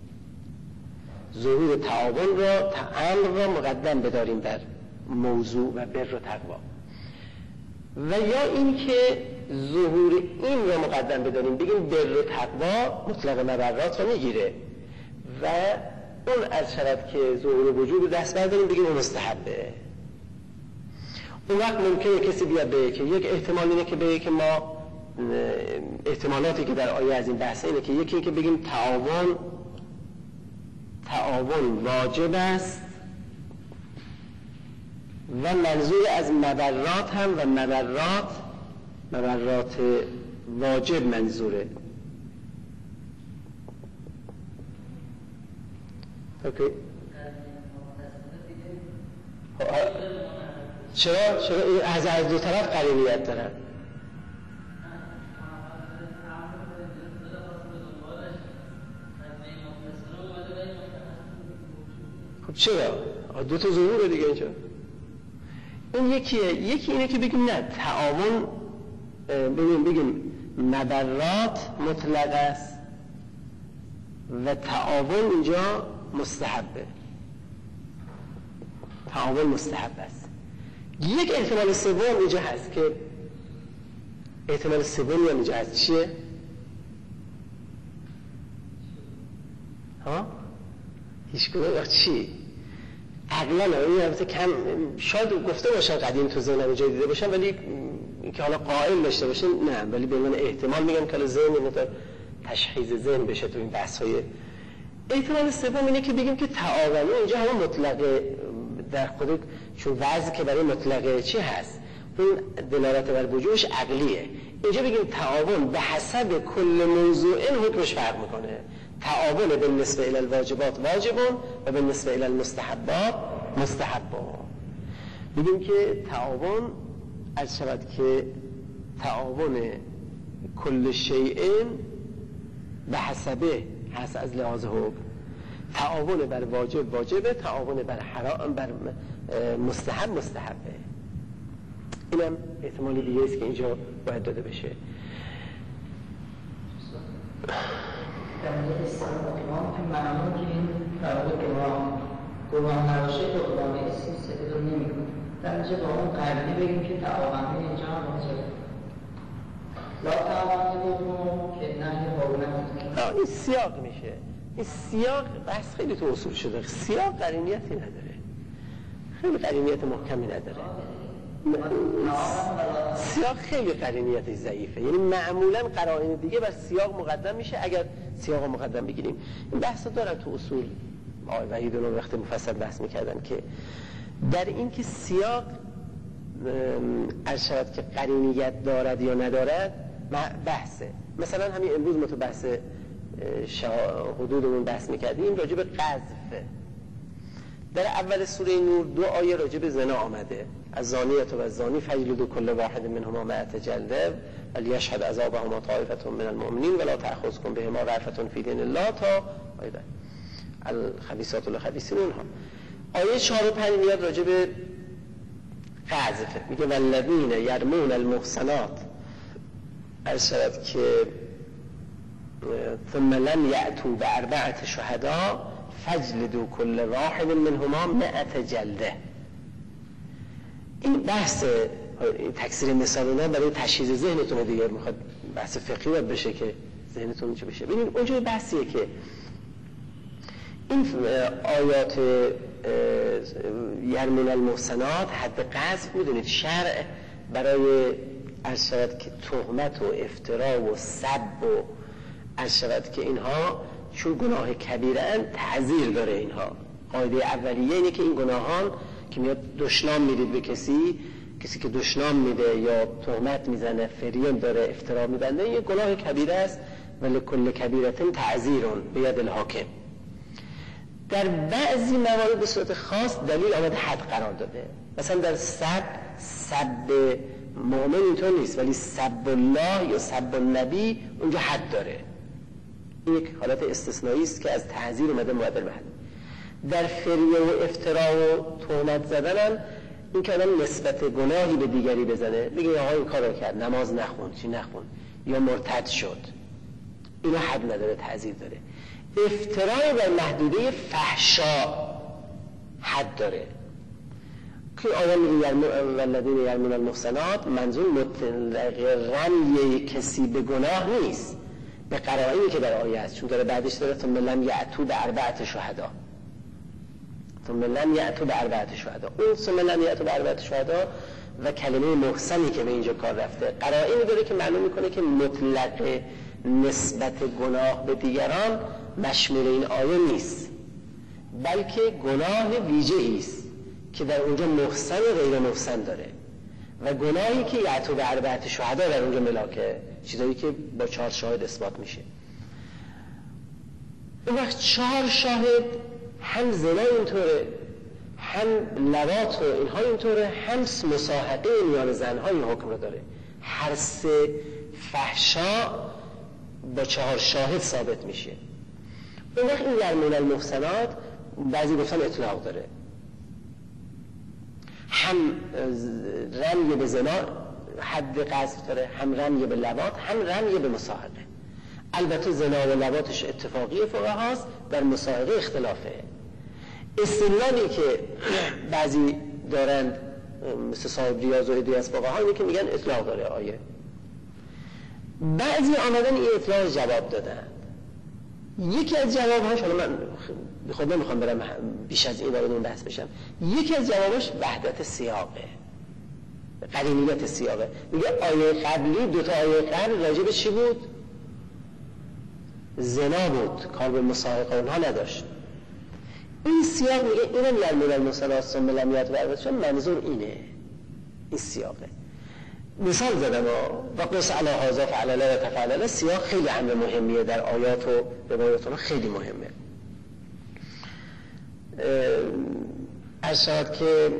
Speaker 2: ظهور تعاون را، امر را مقدم بداریم در موضوع و بر و تقوا. و یا این که ظهور این را مقدم بداریم بگیم بر و تقوا مطلق مبرات را میگیره و اون از شرط که ظهور وجود دست برداریم بگیم اون مستحبه. اون وقت ممکنه کسی بیاد بگه که یک احتمال اینه که بگه که ما احتمالاتی که در آیه از این بحثه اینه که یکی این که بگیم تعاون تعاون واجب است و منظور از مبرات هم و مبرات مبرات واجب منظوره. اوکی. چرا چرا از از دو طرف قرینیت دارن؟ خب چرا؟ دو تا ظهوره دیگه اینجا. این یکیه، یکی اینه که بگیم نه تعاون، بگیم بگیم مبرات مطلق است و تعاون اینجا مستحبه، تعاون مستحب است. یک احتمال سوم اینجا هست که احتمال سومی هم اینجا هست، چیه؟ ها؟ هیچ کدوم چی؟ عقلا این البته کم شاید گفته باشن قدیم تو ذهنم جای دیده باشن، ولی اینکه حالا قائل داشته باشن نه، ولی به من احتمال میگم که ذهن متر تشخیص ذهن بشه تو این بحث‌های. احتمال سوم اینه که بگیم که تعاون اینجا هم مطلق در خود، چون وضع که برای مطلق چی هست اون دلالت بر وجودش عقلیه. اینجا بگیم تعاون به حسب کل موضوع این حکمش فرق میکنه. تعاون بالنسبه الی الواجبات واجبون و بالنسبه الی المستحبات مستحبون. بگیم که تعاون از شود که تعاون کل شیئین به حسبه هست از لحاظ حکم، تعاون بر واجب واجبه، تعاون بر حرام بر مستحب مستحبه. اینم احتمالی دیگه است که اینجا باید داده بشه.
Speaker 3: در مورد اسلام اقوام که معلوم که این فرق گواه گواه نباشه به قوام اسم سفید رو نمی کنه. در اینجا با اون قربی بگیم که تعاونی اینجا هم واجبه. لا تعاونی بکنم که نهی حرمت.
Speaker 2: این سیاق میشه. این سیاق بحث خیلی تو اصول شده. سیاق قرینیتی نداره. خیلی قرینیت محکمی نداره. سیاق خیلی قرینیت ضعیفه، یعنی معمولا قرائن دیگه بر سیاق مقدم میشه اگر سیاق مقدم بگیریم. این بحثا دارن تو اصول، آقای وحیدون رو وقت مفصل بحث میکردن که در این که سیاق ارشد که قرینیت دارد یا ندارد بحثه. مثلا همین امروز ما تو بحث حدودمون بحث میکردیم راجع به قذف. در اول سوره نور دو آیه راجع به زنا آمده، از زانیت و زانی فجلدوا کل واحد منهما مئة جلده ولیشهد عذابهما طائفة من المؤمنین ولا تأخذکم بهما رأفة فی دین الله تا آیه الخبیثات للخبیثین. اونها آیه چهار و پنج میاد راجع به قذف، میگه والذین یرمون المحصنات ارشد که ثم لم یأتوا بأربعة شهداء فجلدوا كل واحد منهما مئة جلده. این بحث تکثیر مثالنا برای تشخیص ذهنتون دیگه، میخواد بحث فقهی باید بشه که ذهنتون چه بشه. ببینید اونجا بحثیه که این آیات یرمون المحصنات حد قذف میدونید شرع برای ارشد که تهمت و افترا و سب و ارشد که اینها چون گناه کبیره ان تعزیر داره. اینها قاعده اولیه اینه که این گناهان که میاد دشنام میدید به کسی، کسی که دشنام میده یا تهمت میزنه، فریب داره، افترا میبنده، یه گناه کبیره است ولی کل کبیرتن تعزیرون به ید الحاکم. در بعضی موارد به صورت خاص دلیل آمده حد قرار داده. مثلا در سب سب مؤمن اینطور نیست، ولی سب الله یا سب النبی اونجا حد داره. این یک حالت استثنایی است که از تعزیر اومده مبدل به حد. در فریه و افترا و تهمت زدن این که آدم نسبت گناهی به دیگری بزنه، بگه آقا این کارو کرد، نماز نخوند، چی نخوند، یا مرتد شد، اینا حد نداره، تعزیر داره. افترا در محدوده فحشا حد داره که آدم میگه والذین یرمون المحصنات، منظور مطلق رمی کسی به گناه نیست، به قرائنی که در آیه است، چون داره بعدش داره ثم لم یأتوا بأربعة شهداء، ثم لم یأتوا بأربعة شهداء. اون ثم لم یأتوا بأربعة شهداء و کلمه محصنی که به اینجا کار رفته قرائنی داره که معلوم میکنه که مطلق نسبت گناه به دیگران مشمول این آیه نیست، بلکه گناه ویژه‌ای است که در اونجا محصن و غیر محصن داره، و گناهی که یأتوا بأربعة شهداء در اونجا ملاکه، چیزایی که با چهار شاهد اثبات میشه. اون وقت چهار شاهد هم زنا اینطوره، هم لواط و اینها اینطوره، هم مصاحبه میان زنها این حکم رو داره. هر سه فحشا با چهار شاهد ثابت میشه. اون وقت این یرمون المحصنات بعضی گفتن اطلاق داره، هم رمی به زنا حد قذف داره، هم رمی به لواط، هم رمی به مصاحبه. البته زنا و لواطش اتفاقی فقهاست، در مصاحبه اختلافه. استدلالی که بعضی دارند مثل صاحب ریاض و عده‌ای از فقها اینه که میگن اطلاق داره آیه. بعضی آمدن این اطلاق جواب دادن. یکی از جوابهاش، حالا من خود نمیخوام برم بیش از این وارد این بحث بشم، یکی از جوابش وحدت سیاقه، قرینیت سیاقه. میگه آیه قبلی، دوتا آیه قبل راجع به چی بود؟ زنا بود، کار به مصاحبه اونها نداشت. این سیاق میگه اینم یرمون المحصنات ثم لم یأتوا بأربعة شهداء، منظور اینه، این سیاقه. مثال زدم و قص علی هذا فعلل و تفعلل. سیاق خیلی امر مهمیه در آیات و روایات، خیلی مهمه. ارشاد که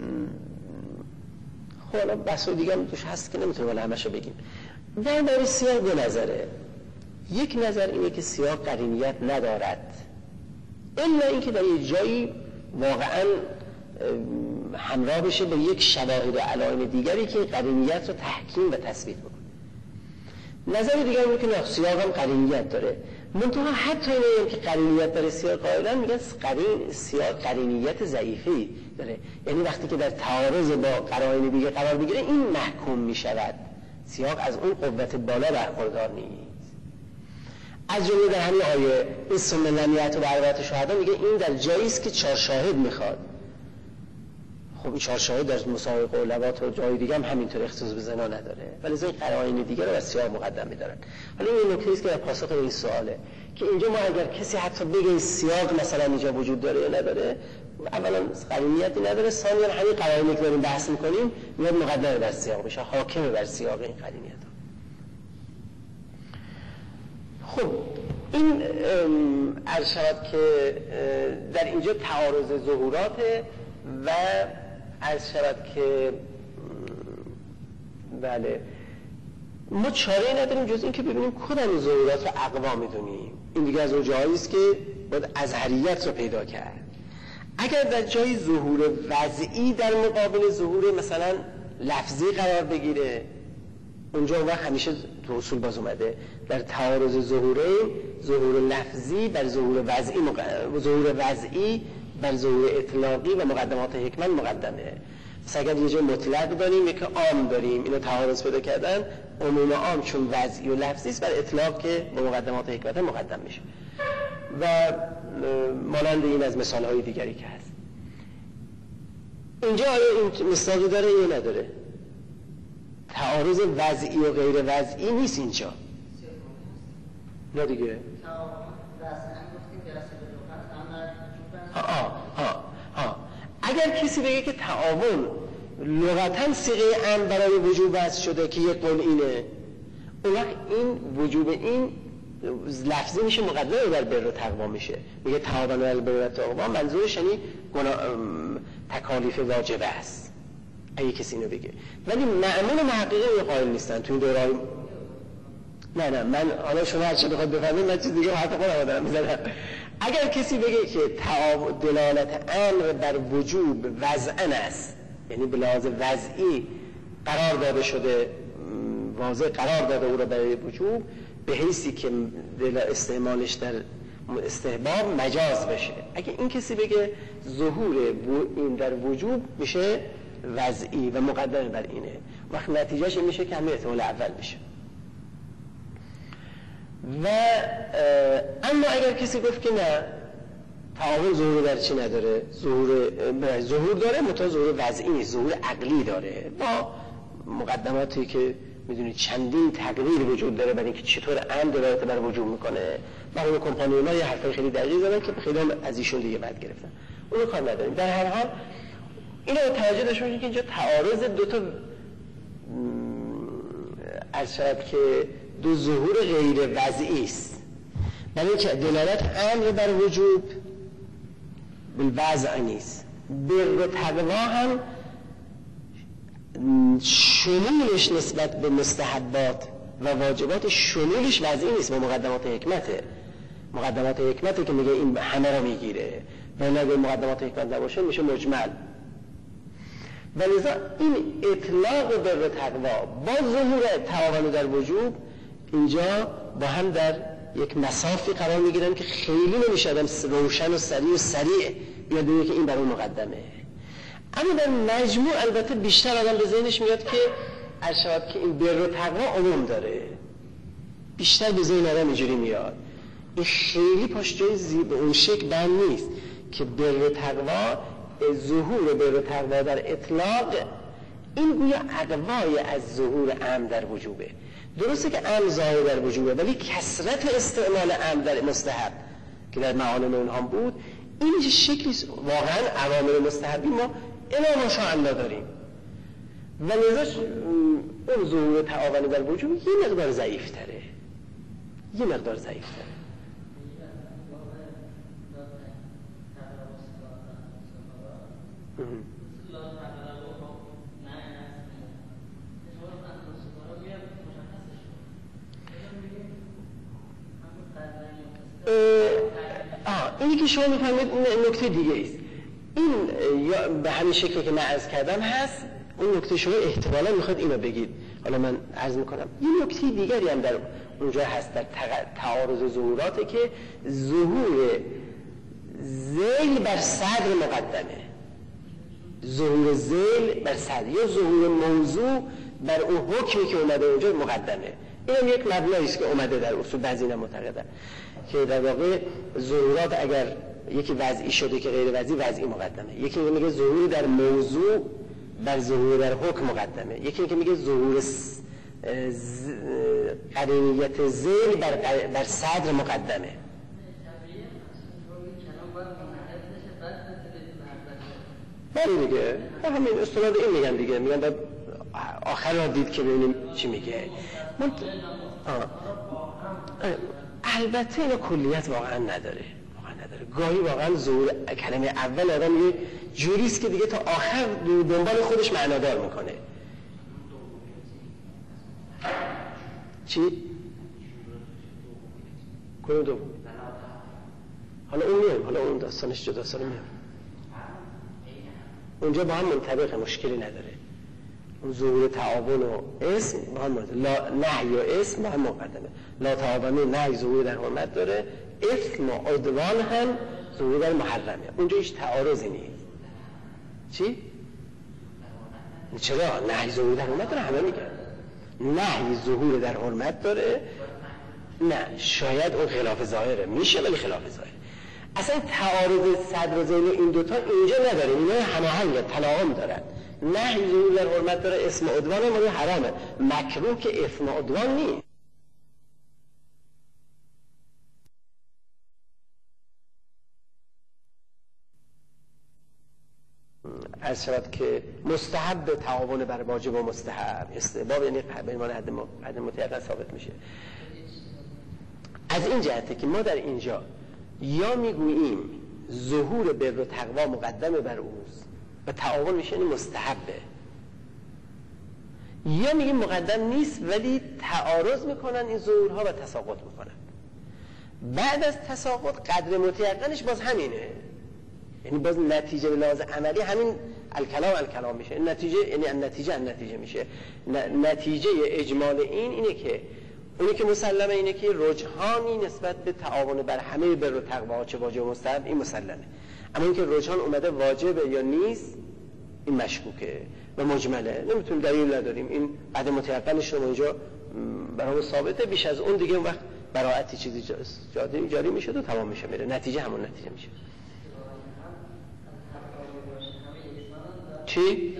Speaker 2: خب حالا بحث دیگه هم توش هست که نمیتونیم ولی همشو بگیم. در مورد سیاق دو نظره. یک نظر اینه که سیاق قرینیت ندارد، الا اینکه در یک جایی واقعا همراه بشه به یک شواهد و علائم دیگری که قرینیت رو تحکیم و تثبیت بکنه. نظر دیگر اینه که نه، سیاق هم قرینیت داره، منتها حتی اینه که قرینیت داره سیاق قائلن میگن قرین سیاق قرینیت ضعیفی داره، یعنی وقتی که در تعارض با قرائن دیگه قرار بگیره این محکوم میشود، سیاق از اون قوت بالا برخوردار نیست. از جمله در همین آیه ثم لم یأتوا بأربعة شهداء میگه این در جایی است که چهار شاهد میخواد. خب این چهار شاهد در مسابقه و لواط و جای دیگه هم همینطور اختصاص به زنا نداره، ولی از این قرائن دیگه رو از سیاق مقدم میدارن. حالا این نکته است که در پاسخ به این سواله که اینجا ما اگر کسی حتی بگه سیاق مثلا اینجا وجود داره یا نداره، اولا قرینیتی نداره، ثانیا همین قرائنی که داریم بحث میکنیم میاد مقدم بر سیاق میشه، حاکم بر سیاق این قرینیت. خب این عرض شود که در اینجا تعارض ظهوراته و عرض شود که بله ما چاره‌ای نداریم جز این که ببینیم کدام ظهورات رو اقوا میدونیم. این دیگه از اون جایی است که باید ازهریت رو پیدا کرد. اگر در جای ظهور وضعی در مقابل ظهور مثلا لفظی قرار بگیره، اونجا اون وقت همیشه تو اصول باز اومده در تعارض ظهورین ظهور لفظی بر ظهور وضعی مق... ظهور وضعی بر ظهور اطلاقی و مقدمات حکمت مقدمه. مثلا اگر یه جای مطلق داریم یک عام داریم، اینو تعارض پیدا کردن، عموم عام چون وضعی و لفظی است بر اطلاق که با مقدمات حکمت مقدم میشه و مانند این از مثالهای دیگری که هست. اینجا آیا این مصداقی داره یا نداره؟ تعارض وضعی و غیر وضعی نیست اینجا. نه دیگه. ها ها ها اگر کسی بگه که تعاون لغتاً صیغه امر برای وجوب وضع شده که یک قول اینه، اون وقت این وجوب این لفظی میشه مقدمه بر بر و تقوا میشه. میگه تعاون بر بر و تقوا منظورش یعنی تکالیف واجبه است اگه کسی اینو بگه. ولی معمول محققین قائل نیستن تو این دوران. نه نه من حالا شما هر چی بخواد بفهمید من چیز دیگه حتی خودم دارم میزنم. اگر کسی بگه که دلالت امر بر وجوب وضعن است، یعنی به لحاظ وضعی قرار داده شده، واضح قرار داده او را برای وجوب، به حیثی که استعمالش در استحباب مجاز بشه. اگه این کسی بگه ظهور این در وجوب میشه وضعی و مقدم بر اینه، وقت نتیجهش این میشه که همه احتمال اول میشه. و اما اگر کسی گفت که نه تعاون ظهور در چی نداره، ظهور ظهور داره متا ظهور وضعی نیست، ظهور عقلی داره با مقدماتی که میدونید چندین تقریر وجود داره برای اینکه چطور امر دلالت بر وجوب میکنه. برای کمپانیونا یه حرفای خیلی دقیق زدن که خیلی هم از ایشون دیگه بعد گرفتن، اونو کار نداریم. در هر حال اینو توجه داشته باشید که اینجا تعارض دو تا از شاید که دو ظهور غیر وضعی است، برای اینکه دلالت امر بر وجوب بالوضع نیست. بر و تقوا هم شمولش نسبت به مستحبات و واجبات شمولش وضعی نیست، با مقدمات حکمته. مقدمات حکمته که میگه این همه رو میگیره، ولی اگه مقدمات حکمت نباشه میشه مجمل. ولذا این اطلاق بر و تقوا با ظهور تعاون در وجوب اینجا با هم در یک مسافی قرار میگیرن که خیلی نمیشه آدم روشن و سریع و سریع بیاد بگه که این برای مقدمه. اما در مجموع البته بیشتر آدم به ذهنش میاد که ارشاد که این بر و تقوا عموم داره، بیشتر به ذهن آدم اینجوری میاد. این خیلی پاش جای زی به اون شکل بند نیست که بر و تقوا، ظهور بر و تقوا در اطلاق این گویا اقوای از ظهور امر در وجوبه. درسته که امر ظاهر در وجوبه، ولی کثرت استعمال امر در مستحب که در معالم اونها بود، این شکلی واقعا عوامل مستحبی ما الا ماشاءالله داریم، ولذا اون ظهور تعاون در وجوب یه مقدار ضعیف تره یه مقدار ضعیف تره. اینی که شما میفهمید نکته دیگه است. این یا به همین شکلی که من عرض کردم هست، اون نکته شما احتمالا میخواد اینو بگید، حالا من عرض میکنم. یه نکته دیگری هم در اونجا هست در تعارض ظهوراته که ظهور ذیل بر صدر مقدمه، ظهور ذیل بر صدر یا ظهور موضوع بر اون حکمی که اومده اونجا مقدمه. این هم یک مبنایی است که اومده در اصول، بعضی اینا معتقدن که در واقع ظهورات اگر یکی وضعی شده که غیر وضعی وضعی مقدمه، یکی میگه ظهور در موضوع بر ظهور در حکم مقدمه، یکی که میگه ظهور قرینیت ذیل بر, بر صدر مقدمه. بله دیگه همین اصطلاح این میگن دیگه، میگن بعد آخر را دید که ببینیم چی میگه. من... البته اینو کلیت واقعا نداره، واقعا نداره. گاهی واقعا ظهور کلمه اول آدم یه جوریست که دیگه تا آخر دنبال خودش معنادار میکنه. چی؟ کنون دوم حالا اون میایم، حالا اون داستانش جدا ساله میایم، اونجا با هم منطبقه، مشکلی نداره. اون ظهور تعاون و اسم با هم منطبقه، لا نهی و اسم با هم مقدمه. لا تعاونی نهی ظهور در حرمت داره، اسم و عدوان هم ظهور در محرمه. اونجا هیچ تعارضی نیست. چی؟ چرا؟ نهی ظهور در حرمت داره، همه میگن نهی ظهور در حرمت داره. نه، شاید اون خلاف ظاهره، میشه ولی خلاف ظاهره. اصلا تعارض صدر ذیل این دوتا اینجا نداره، اینا هماهنگ تلاهم دارن. نهی ظهور در حرمت داره، اسم عدوان مورد حرامه، مکروه که اسم عدوان نیست. عرض شود که مستحب تعاون بر واجب و مستحب، استحباب یعنی به عنوان حد حد متعین ثابت میشه. از این جهته که ما در اینجا یا میگوییم ظهور بر و تقوا مقدمه بر اوست و تعاون میشه یعنی مستحبه، یا میگیم مقدم نیست ولی تعارض میکنن این ظهورها و تساقط میکنن. بعد از تساقط قدر متیقنش باز همینه، یعنی باز نتیجه به لحاظ عملی همین الکلام الکلام میشه. نتیجه یعنی النتیجه النتیجه میشه. نتیجه اجمال این اینه که اونی که مسلمه اینه که رجحانی نسبت به تعاون بر همه بر و تقوا چه واجب و مستحب این مسلمه، اما اینکه رجحان اومده واجبه یا نیست این مشکوکه و مجمله، نمیتونیم دلیل نداریم. این بعد متيقنش رو اینجا برای ثابته، بیش از اون دیگه اون وقت براءتی چیزی جاری جاری میشه و تمام میشه، میره نتیجه همون نتیجه میشه. چی؟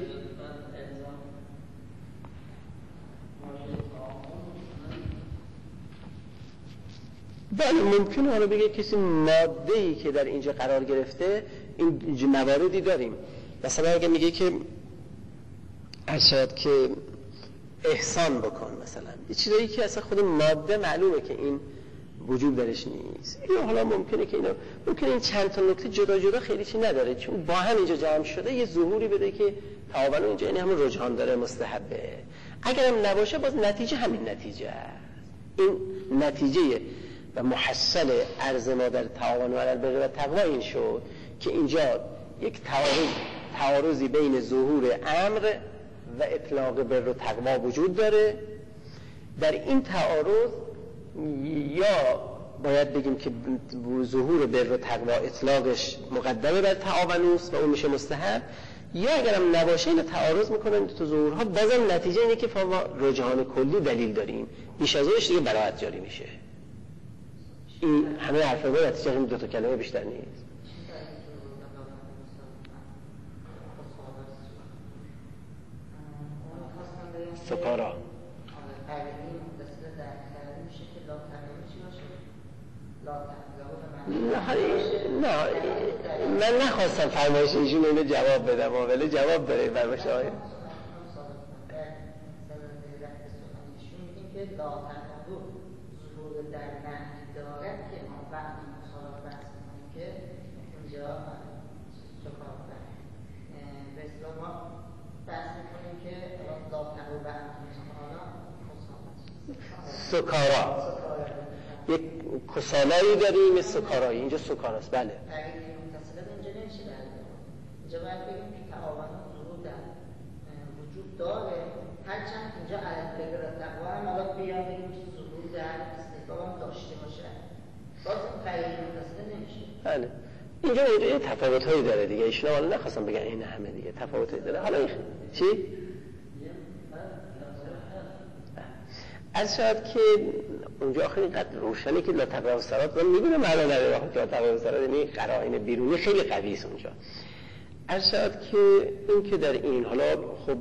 Speaker 2: بله ممکنه حالا بگه کسی ماده‌ای که در اینجا قرار گرفته، این مواردی داریم. مثلا اگه میگه که ارشاد که احسان بکن، مثلا یه چیزایی که اصلا خود ماده معلومه که این وجود درش نیست، یا حالا ممکنه که اینا ممکنه این چند تا نکته جدا جدا خیلی چی نداره، چون با هم اینجا جمع شده یه ظهوری بده که تعاون اینجا یعنی همون رجحان داره، مستحبه. اگرم نباشه باز نتیجه همین نتیجه است. این نتیجه و محصل عرض ما در تعاون علی البر و تقوا این شد که اینجا یک تعارض تعارضی بین ظهور امر و اطلاق بر و تقوا وجود داره. در این تعارض یا باید بگیم که ظهور بر و تقوا اطلاقش مقدمه بر تعاون است و اون میشه مستحب، یا اگرم نباشه اینو تعارض میکنن تو ظهورها، بازم نتیجه اینه که فما رجحان کلی دلیل داریم، بیش از اونش دیگه براءت جاری میشه. این همه حرفا با نتیجه این دو تا کلمه بیشتر نیست. سکارا نه من نخواستم فرمایش ایشون اینو جواب بدم، ولی جواب داره فرمایش های سکارا یک کسالایی داریم، یک سکارایی، اینجا سکاراست. بله
Speaker 3: اینجا باید بگیم که تعاون ظهور در وجود داره، هرچند اینجا علیه بر تقوا هم حالا بیان بگیم که ظهور در استحباب هم داشته باشه، باز این قریب متصله نمیشه.
Speaker 2: بله اینجا یه تفاوت هایی داره دیگه، ایشون حالا نخواستم بگن این همه دیگه تفاوت هایی داره. حالا این چی؟ از شاید که اونجا آخر اینقدر روشنی که لا تقربوا الصلاة من میبینه معنا نداره، وقتی لا تقربوا الصلاة یعنی قرائن بیرونی خیلی قوی است اونجا. از شاید که این که در این حالا خب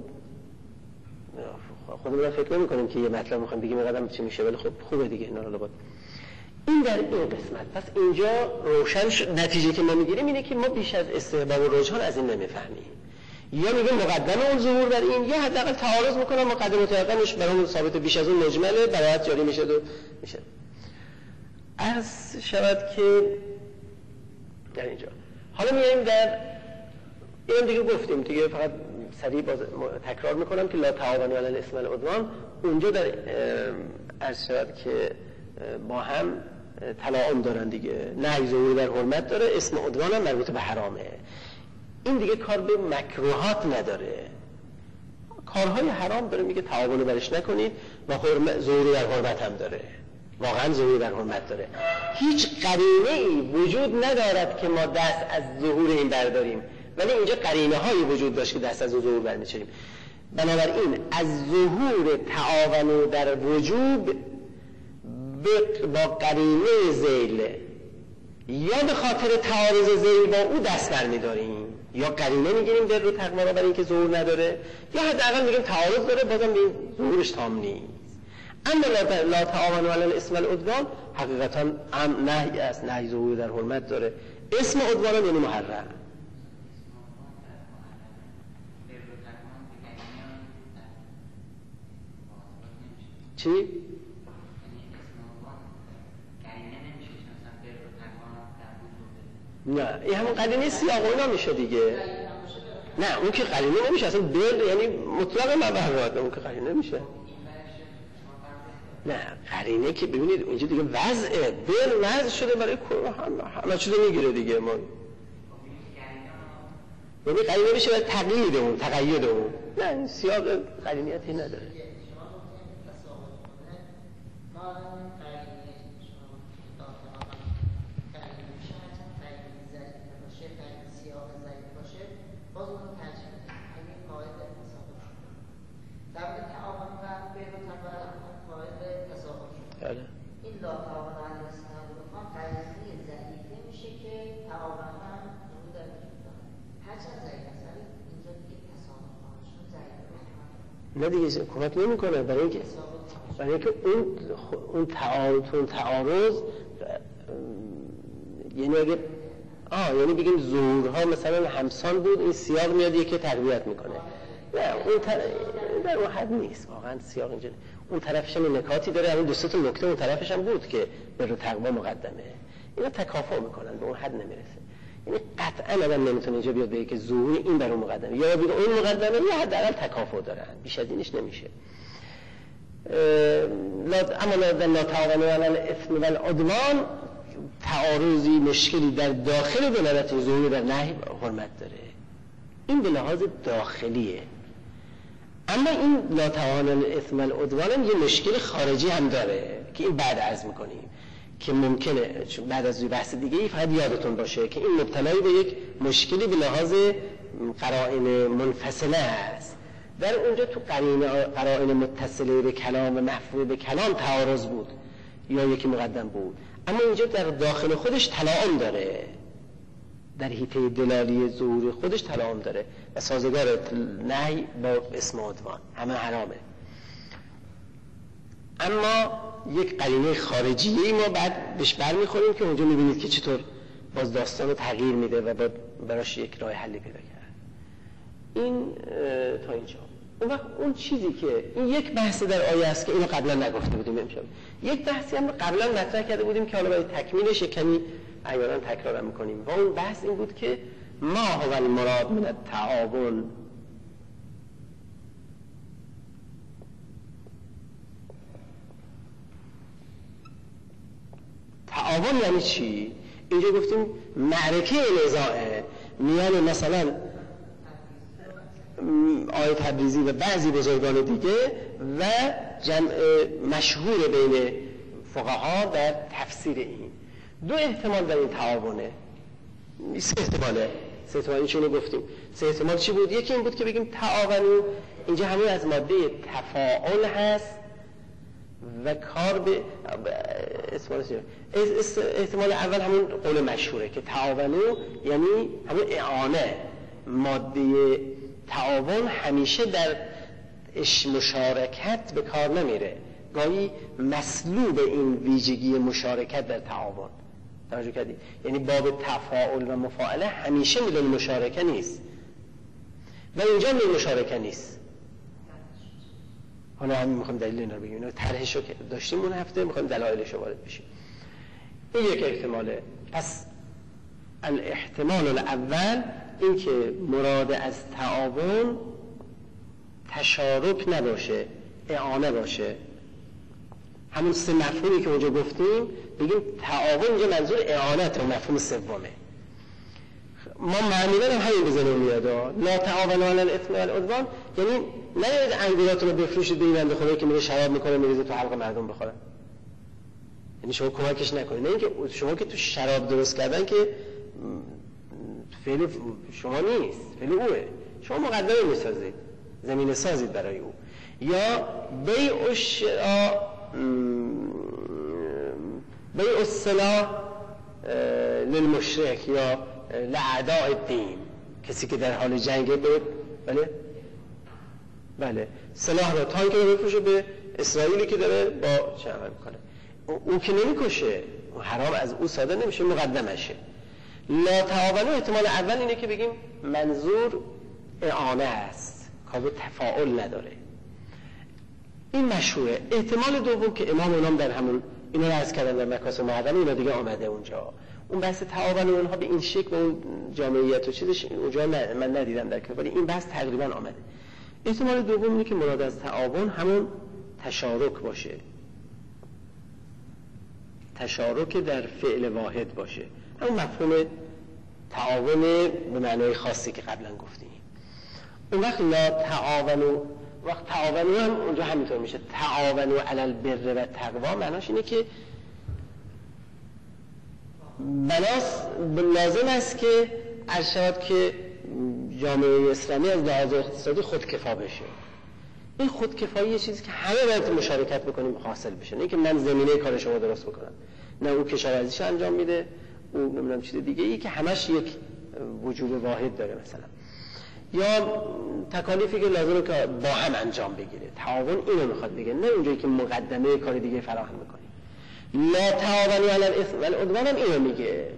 Speaker 2: خودمون فکر نمی کنیم که یه مطلب میخوایم بگیم قدم چی میشه، ولی خب خوبه دیگه اینا رو. این در این قسمت پس اینجا روشن ش... نتیجه که ما میگیریم اینه که ما بیش از استحباب و رجحان از این نمیفهمیم، یا میگیم مقدمه اون ظهور در این، یا حداقل تعارض میکنم مقدمه متعاقبش برامون ثابت، بیش از اون مجمله براءت جاری میشه و میشه. عرض شود که در اینجا حالا میایم در این دیگه گفتیم دیگه، فقط سریع باز تکرار میکنم که لا تعاونوا علی الاثم والعدوان اونجا در عرض شود که با هم تلاعن دارن دیگه، نهی ظهور در حرمت داره، اسم عدوان هم مربوط به حرامه. این دیگه کار به مکروهات نداره، کارهای حرام داره میگه تعاون برش نکنید و ظهور در حرمت هم داره، واقعا ظهور در حرمت داره. هیچ قرینه‌ای وجود ندارد که ما دست از ظهور این برداریم، ولی اینجا قرینه هایی وجود داشت که دست از ظهور برمی‌چریم. بنابراین از ظهور تعاون در وجوب با قرینه ذیل یا به خاطر تعارض ذیل با او دست برمی‌داریم، یا قرینه میگیریم در رو تقوا برای اینکه ظهور نداره، یا حداقل میگیم تعارض داره بازم این ظهورش تام نیست. اما لا تعاونوا علی الاثم والعدوان حقیقتا نهی است، نهی ظهور در حرمت داره. اسم عدوان یعنی محرم. چی؟ نه این همون قرینه سیاق و اینا میشه دیگه. نه اون که قرینه نمیشه اصلا، بر یعنی مطلق مبهرات، اون که قرینه نمیشه. نه قرینه که ببینید اونجا دیگه وضعه، بر وضع شده برای همه چیزو میگیره دیگه. ما یعنی قرینه میشه برای تقیید اون، تقیید اون. نه این سیاق قرینیتی نداره.
Speaker 3: این لا تعاون علی الاثم والعدوان قرینه ضعیفه میشه که تعاون هم وجود داره. هرچند ضعیف است اینجا دیگه تصادف خواهشون ضعیفه
Speaker 2: نه دیگه کمک نمیکنه، برای اینکه برای اینکه اون اون تعارض اون تعارض یعنی اگه آه یعنی بگیم ظهورها مثلا همسان بود، این سیاق میاد یکی تقویت میکنه. نه اون تر... در اون حد نیست واقعا سیاق اینجا. اون طرفش هم نکاتی داره، همین دو سه تا نکته اون طرفش هم بود که بر تقوا مقدمه. اینا تکافؤ میکنن، به اون حد نمیرسه. یعنی قطعا آدم نمیتونه اینجا بیاد بگه که ظهور این بر اون مقدمه، یا بگه اون مقدمه، یا حداقل تکافؤ دارن، بیش از اینش نمیشه. اما لا تعاونوا علی الاثم والعدوان تعارضی مشکلی در داخل دلالت ظهور در نهی حرمت داره، این به لحاظ داخلیه. اما این لا تعاونوا علی الاثم والعدوان یه مشکل خارجی هم داره که این بعد عرض میکنیم که ممکنه بعد از یه بحث دیگه ای فقط یادتون باشه که این مبتلای به یک مشکلی به لحاظ قرائن منفصله است. در اونجا تو قرائن متصله به کلام و محفوظ به کلام تعارض بود یا یکی مقدم بود، اما اینجا در داخل خودش تلاعن داره، در حیطه دلالی ظهور خودش تلاعن داره و سازگار نهی با اسم عدوان همه حرامه. اما یک قرینه خارجی ما بعد بهش برمیخوریم که اونجا میبینید که چطور باز داستان رو تغییر میده و باید براش یک راه حلی پیدا کرد. این تا اینجا. اون وقت اون چیزی که این یک بحث در آیه است که اینو قبلا نگفته بودیم امشب، یک بحثی هم قبلا مطرح کرده بودیم که حالا باید تکمیلش کمی احیانا تکرار میکنیم و اون بحث این بود که ما هو المراد من التعاون. تعاون یعنی چی؟ اینجا گفتیم معرکه نزاعه میان مثلا آیه تبریزی و بعضی بزرگان دیگه و جمع مشهور بین فقها در تفسیر این. دو احتمال در این تعاونه، سه احتماله، سه احتمال اینچونو گفتیم. سه احتمال چی بود؟ یکی این بود که بگیم تعاونو اینجا همون از ماده تفاعل هست و کار به احتمال اول همون قول مشهوره که تعاونو یعنی همون اعانه. ماده تعاون همیشه در مشارکت به کار نمیره، گاهی مسلوب این ویژگی مشارکت در تعاون. توجه کردی؟ یعنی باب تفاعل و مفاعله همیشه میدون مشارکه نیست و اینجا می مشارکه نیست. حالا همین میخوام دلیل اینا رو بگیم، اینا طرحشو که داشتیم اون هفته، میخوام دلایلش رو وارد بشیم. این یک احتماله. پس الاحتمال الاول این که مراد از تعاون تشارک نباشه، اعانه باشه. همون سه مفهومی که اونجا گفتیم بگیم تعاون اینجا منظور اعانت و مفهوم سومه. ما معمولا هم همین بزنیم میاد لا تعاون علی الاثم والعدوان، یعنی نمیاد انگوراتون رو بفروشید به این بنده خدایی که میره شراب میکنه میریزه تو حلق مردم بخوره، یعنی شما کمکش نکنید. نه اینکه شما که تو شراب درست کردن که فعل شما نیست، فعل اوه، شما مقدمه میسازید، زمینه سازید برای او. یا بیع الشراء بیع السلاح للمشرک یا لأعداء الدین، کسی که در حال جنگه به بله بله سلاح رو تانک رو بفروشه به اسرائیلی که داره با چه عمل میکنه، او که نمیکشه، حرام از او صادر نمیشه، مقدمشه. لا تعاونوا احتمال اول اینه که بگیم منظور اعانه است، کار تفاعل نداره، این مشهوره. احتمال دوم که امام اونام در همون اینا رو عرض کردن در مکاسب معدنی، اینا دیگه آمده اونجا، اون بحث تعاون اونها به این شکل و اون جامعیت و چیزش اونجا من ندیدم در کتاب، ولی این بحث تقریبا آمده. احتمال دوم اینه که مراد از تعاون همون تشارک باشه، تشارک در فعل واحد باشه، همون مفهوم تعاون به معنای خاصی که قبلا گفتیم. اون وقت لا تعاونوا، وقت تعاونوا هم اونجا همینطور میشه، تعاونوا علی البر و تقوا، معناش اینه که بناس لازم است که ارشاد که جامعه اسلامی از لحاظ اقتصادی خودکفا بشه. این خودکفایی یه چیزی که همه باید مشارکت بکنیم حاصل بشه، نه که من زمینه کار شما درست بکنم، نه اون کشاورزیش انجام میده، اون نمیدونم چیز دیگه ای که همش یک وجوب واحد داره مثلا، یا تکالیفی که لازمه که با هم انجام بگیره. تعاون اینو میخواد بگه، نه اونجایی که مقدمه کار دیگه فراهم میکنیم. لا تعاونوا علی الاثم والعدوان هم اینو میگه.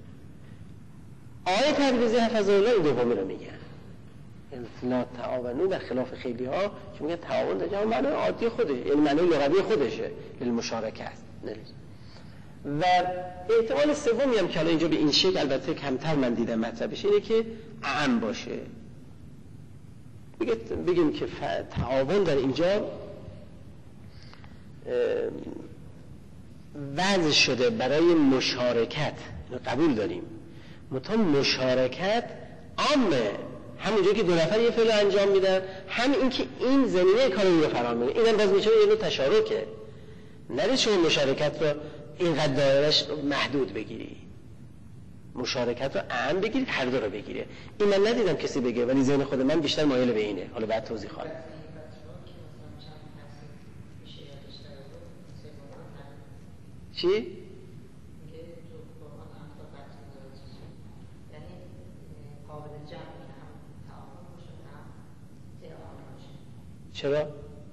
Speaker 2: آیه تبریزی حفظه الله این دومی رو میگه، لا تعاونوا، در خلاف خیلی ها که میگن تعاون در جامعه معنی عادی خودشه، یعنی معنی لغوی خودشه، للمشارکه است. و احتمال سومی هم که حالا اینجا به این شکل البته کمتر من دیدم مطلبش اینه که اعم باشه، بگیم که تعاون در اینجا وضع شده برای مشارکت، قبول داریم، متا مشارکت عامه، همونجایی که دو نفر یه فعل انجام میدن، هم این که این زمینه کاری رو فراهم میکنه، اینم باز میشه یه نوع تشارکه. نرید شما مشارکت رو اینقدر دایرش محدود بگیری، مشارکت رو اهم بگیرید، هر دو رو بگیره. این من ندیدم کسی بگه، ولی ذهن خود من بیشتر مایل به اینه، حالا بعد توضیح خواهم. چی؟ چرا؟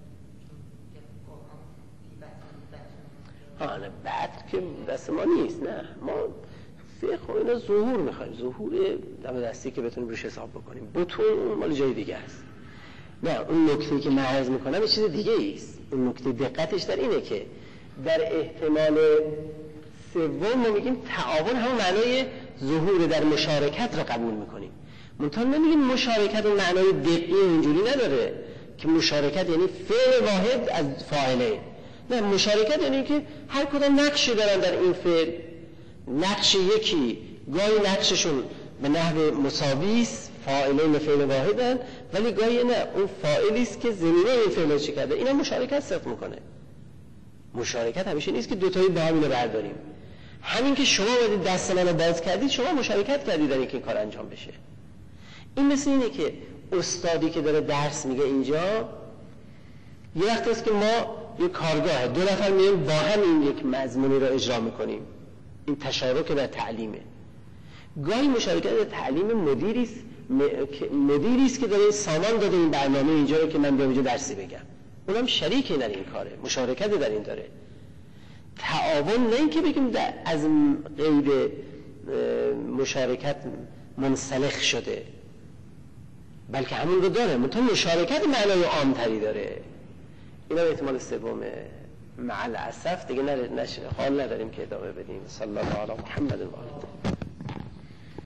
Speaker 2: آه نه، بعد که دست ما نیست، نه ما فقه و اینا ظهور میخوایم، ظهور دم دستی که بتونیم روش حساب بکنیم، بطون اون مال جای دیگه است. نه، اون نکته که من عرض میکنم یه چیز دیگه ایست. اون نکته دقتش در اینه که در احتمال سوم ما میگیم تعاون همون معنای ظهور در مشارکت رو قبول میکنیم، منتها نمیگیم مشارکت اون معنای دقیقی اینجوری نداره که مشارکت یعنی فعل واحد از فاعله. نه، مشارکت یعنی که هر کدام نقشی دارن در این فعل، نقش یکی، گاهی نقششون به نحو مساوی است، فاعلین فعل واحدن، ولی گاهی نه، اون فاعلی است که زمینه این فعل چی کرده، اینا مشارکت صرف میکنه. مشارکت همیشه نیست که دو تایی با هم اینو برداریم. همین که شما باید دست منو باز کردید، شما مشارکت کردید در اینکه این کار انجام بشه. این مثل اینه که استادی که داره درس میگه اینجا، یه وقت است که ما یه کارگاه دو نفر میایم با هم این یک مضمونی رو اجرا میکنیم، این تشارک در تعلیمه. گاهی مشارکت در تعلیم مدیری است، مدیری است که داره سامان داده این برنامه اینجا رو که من به اونجا درسی بگم، اونم شریکه در این کاره، مشارکت در این داره. تعاون نه اینکه بگیم از قید مشارکت منسلخ شده، بلکه همون رو داره، منتها مشارکت معنای عامتری داره. اینا احتمال سومه. مع الاسف دیگه نشه حال نداریم که ادامه بدیم. صلی الله علی محمد و آله.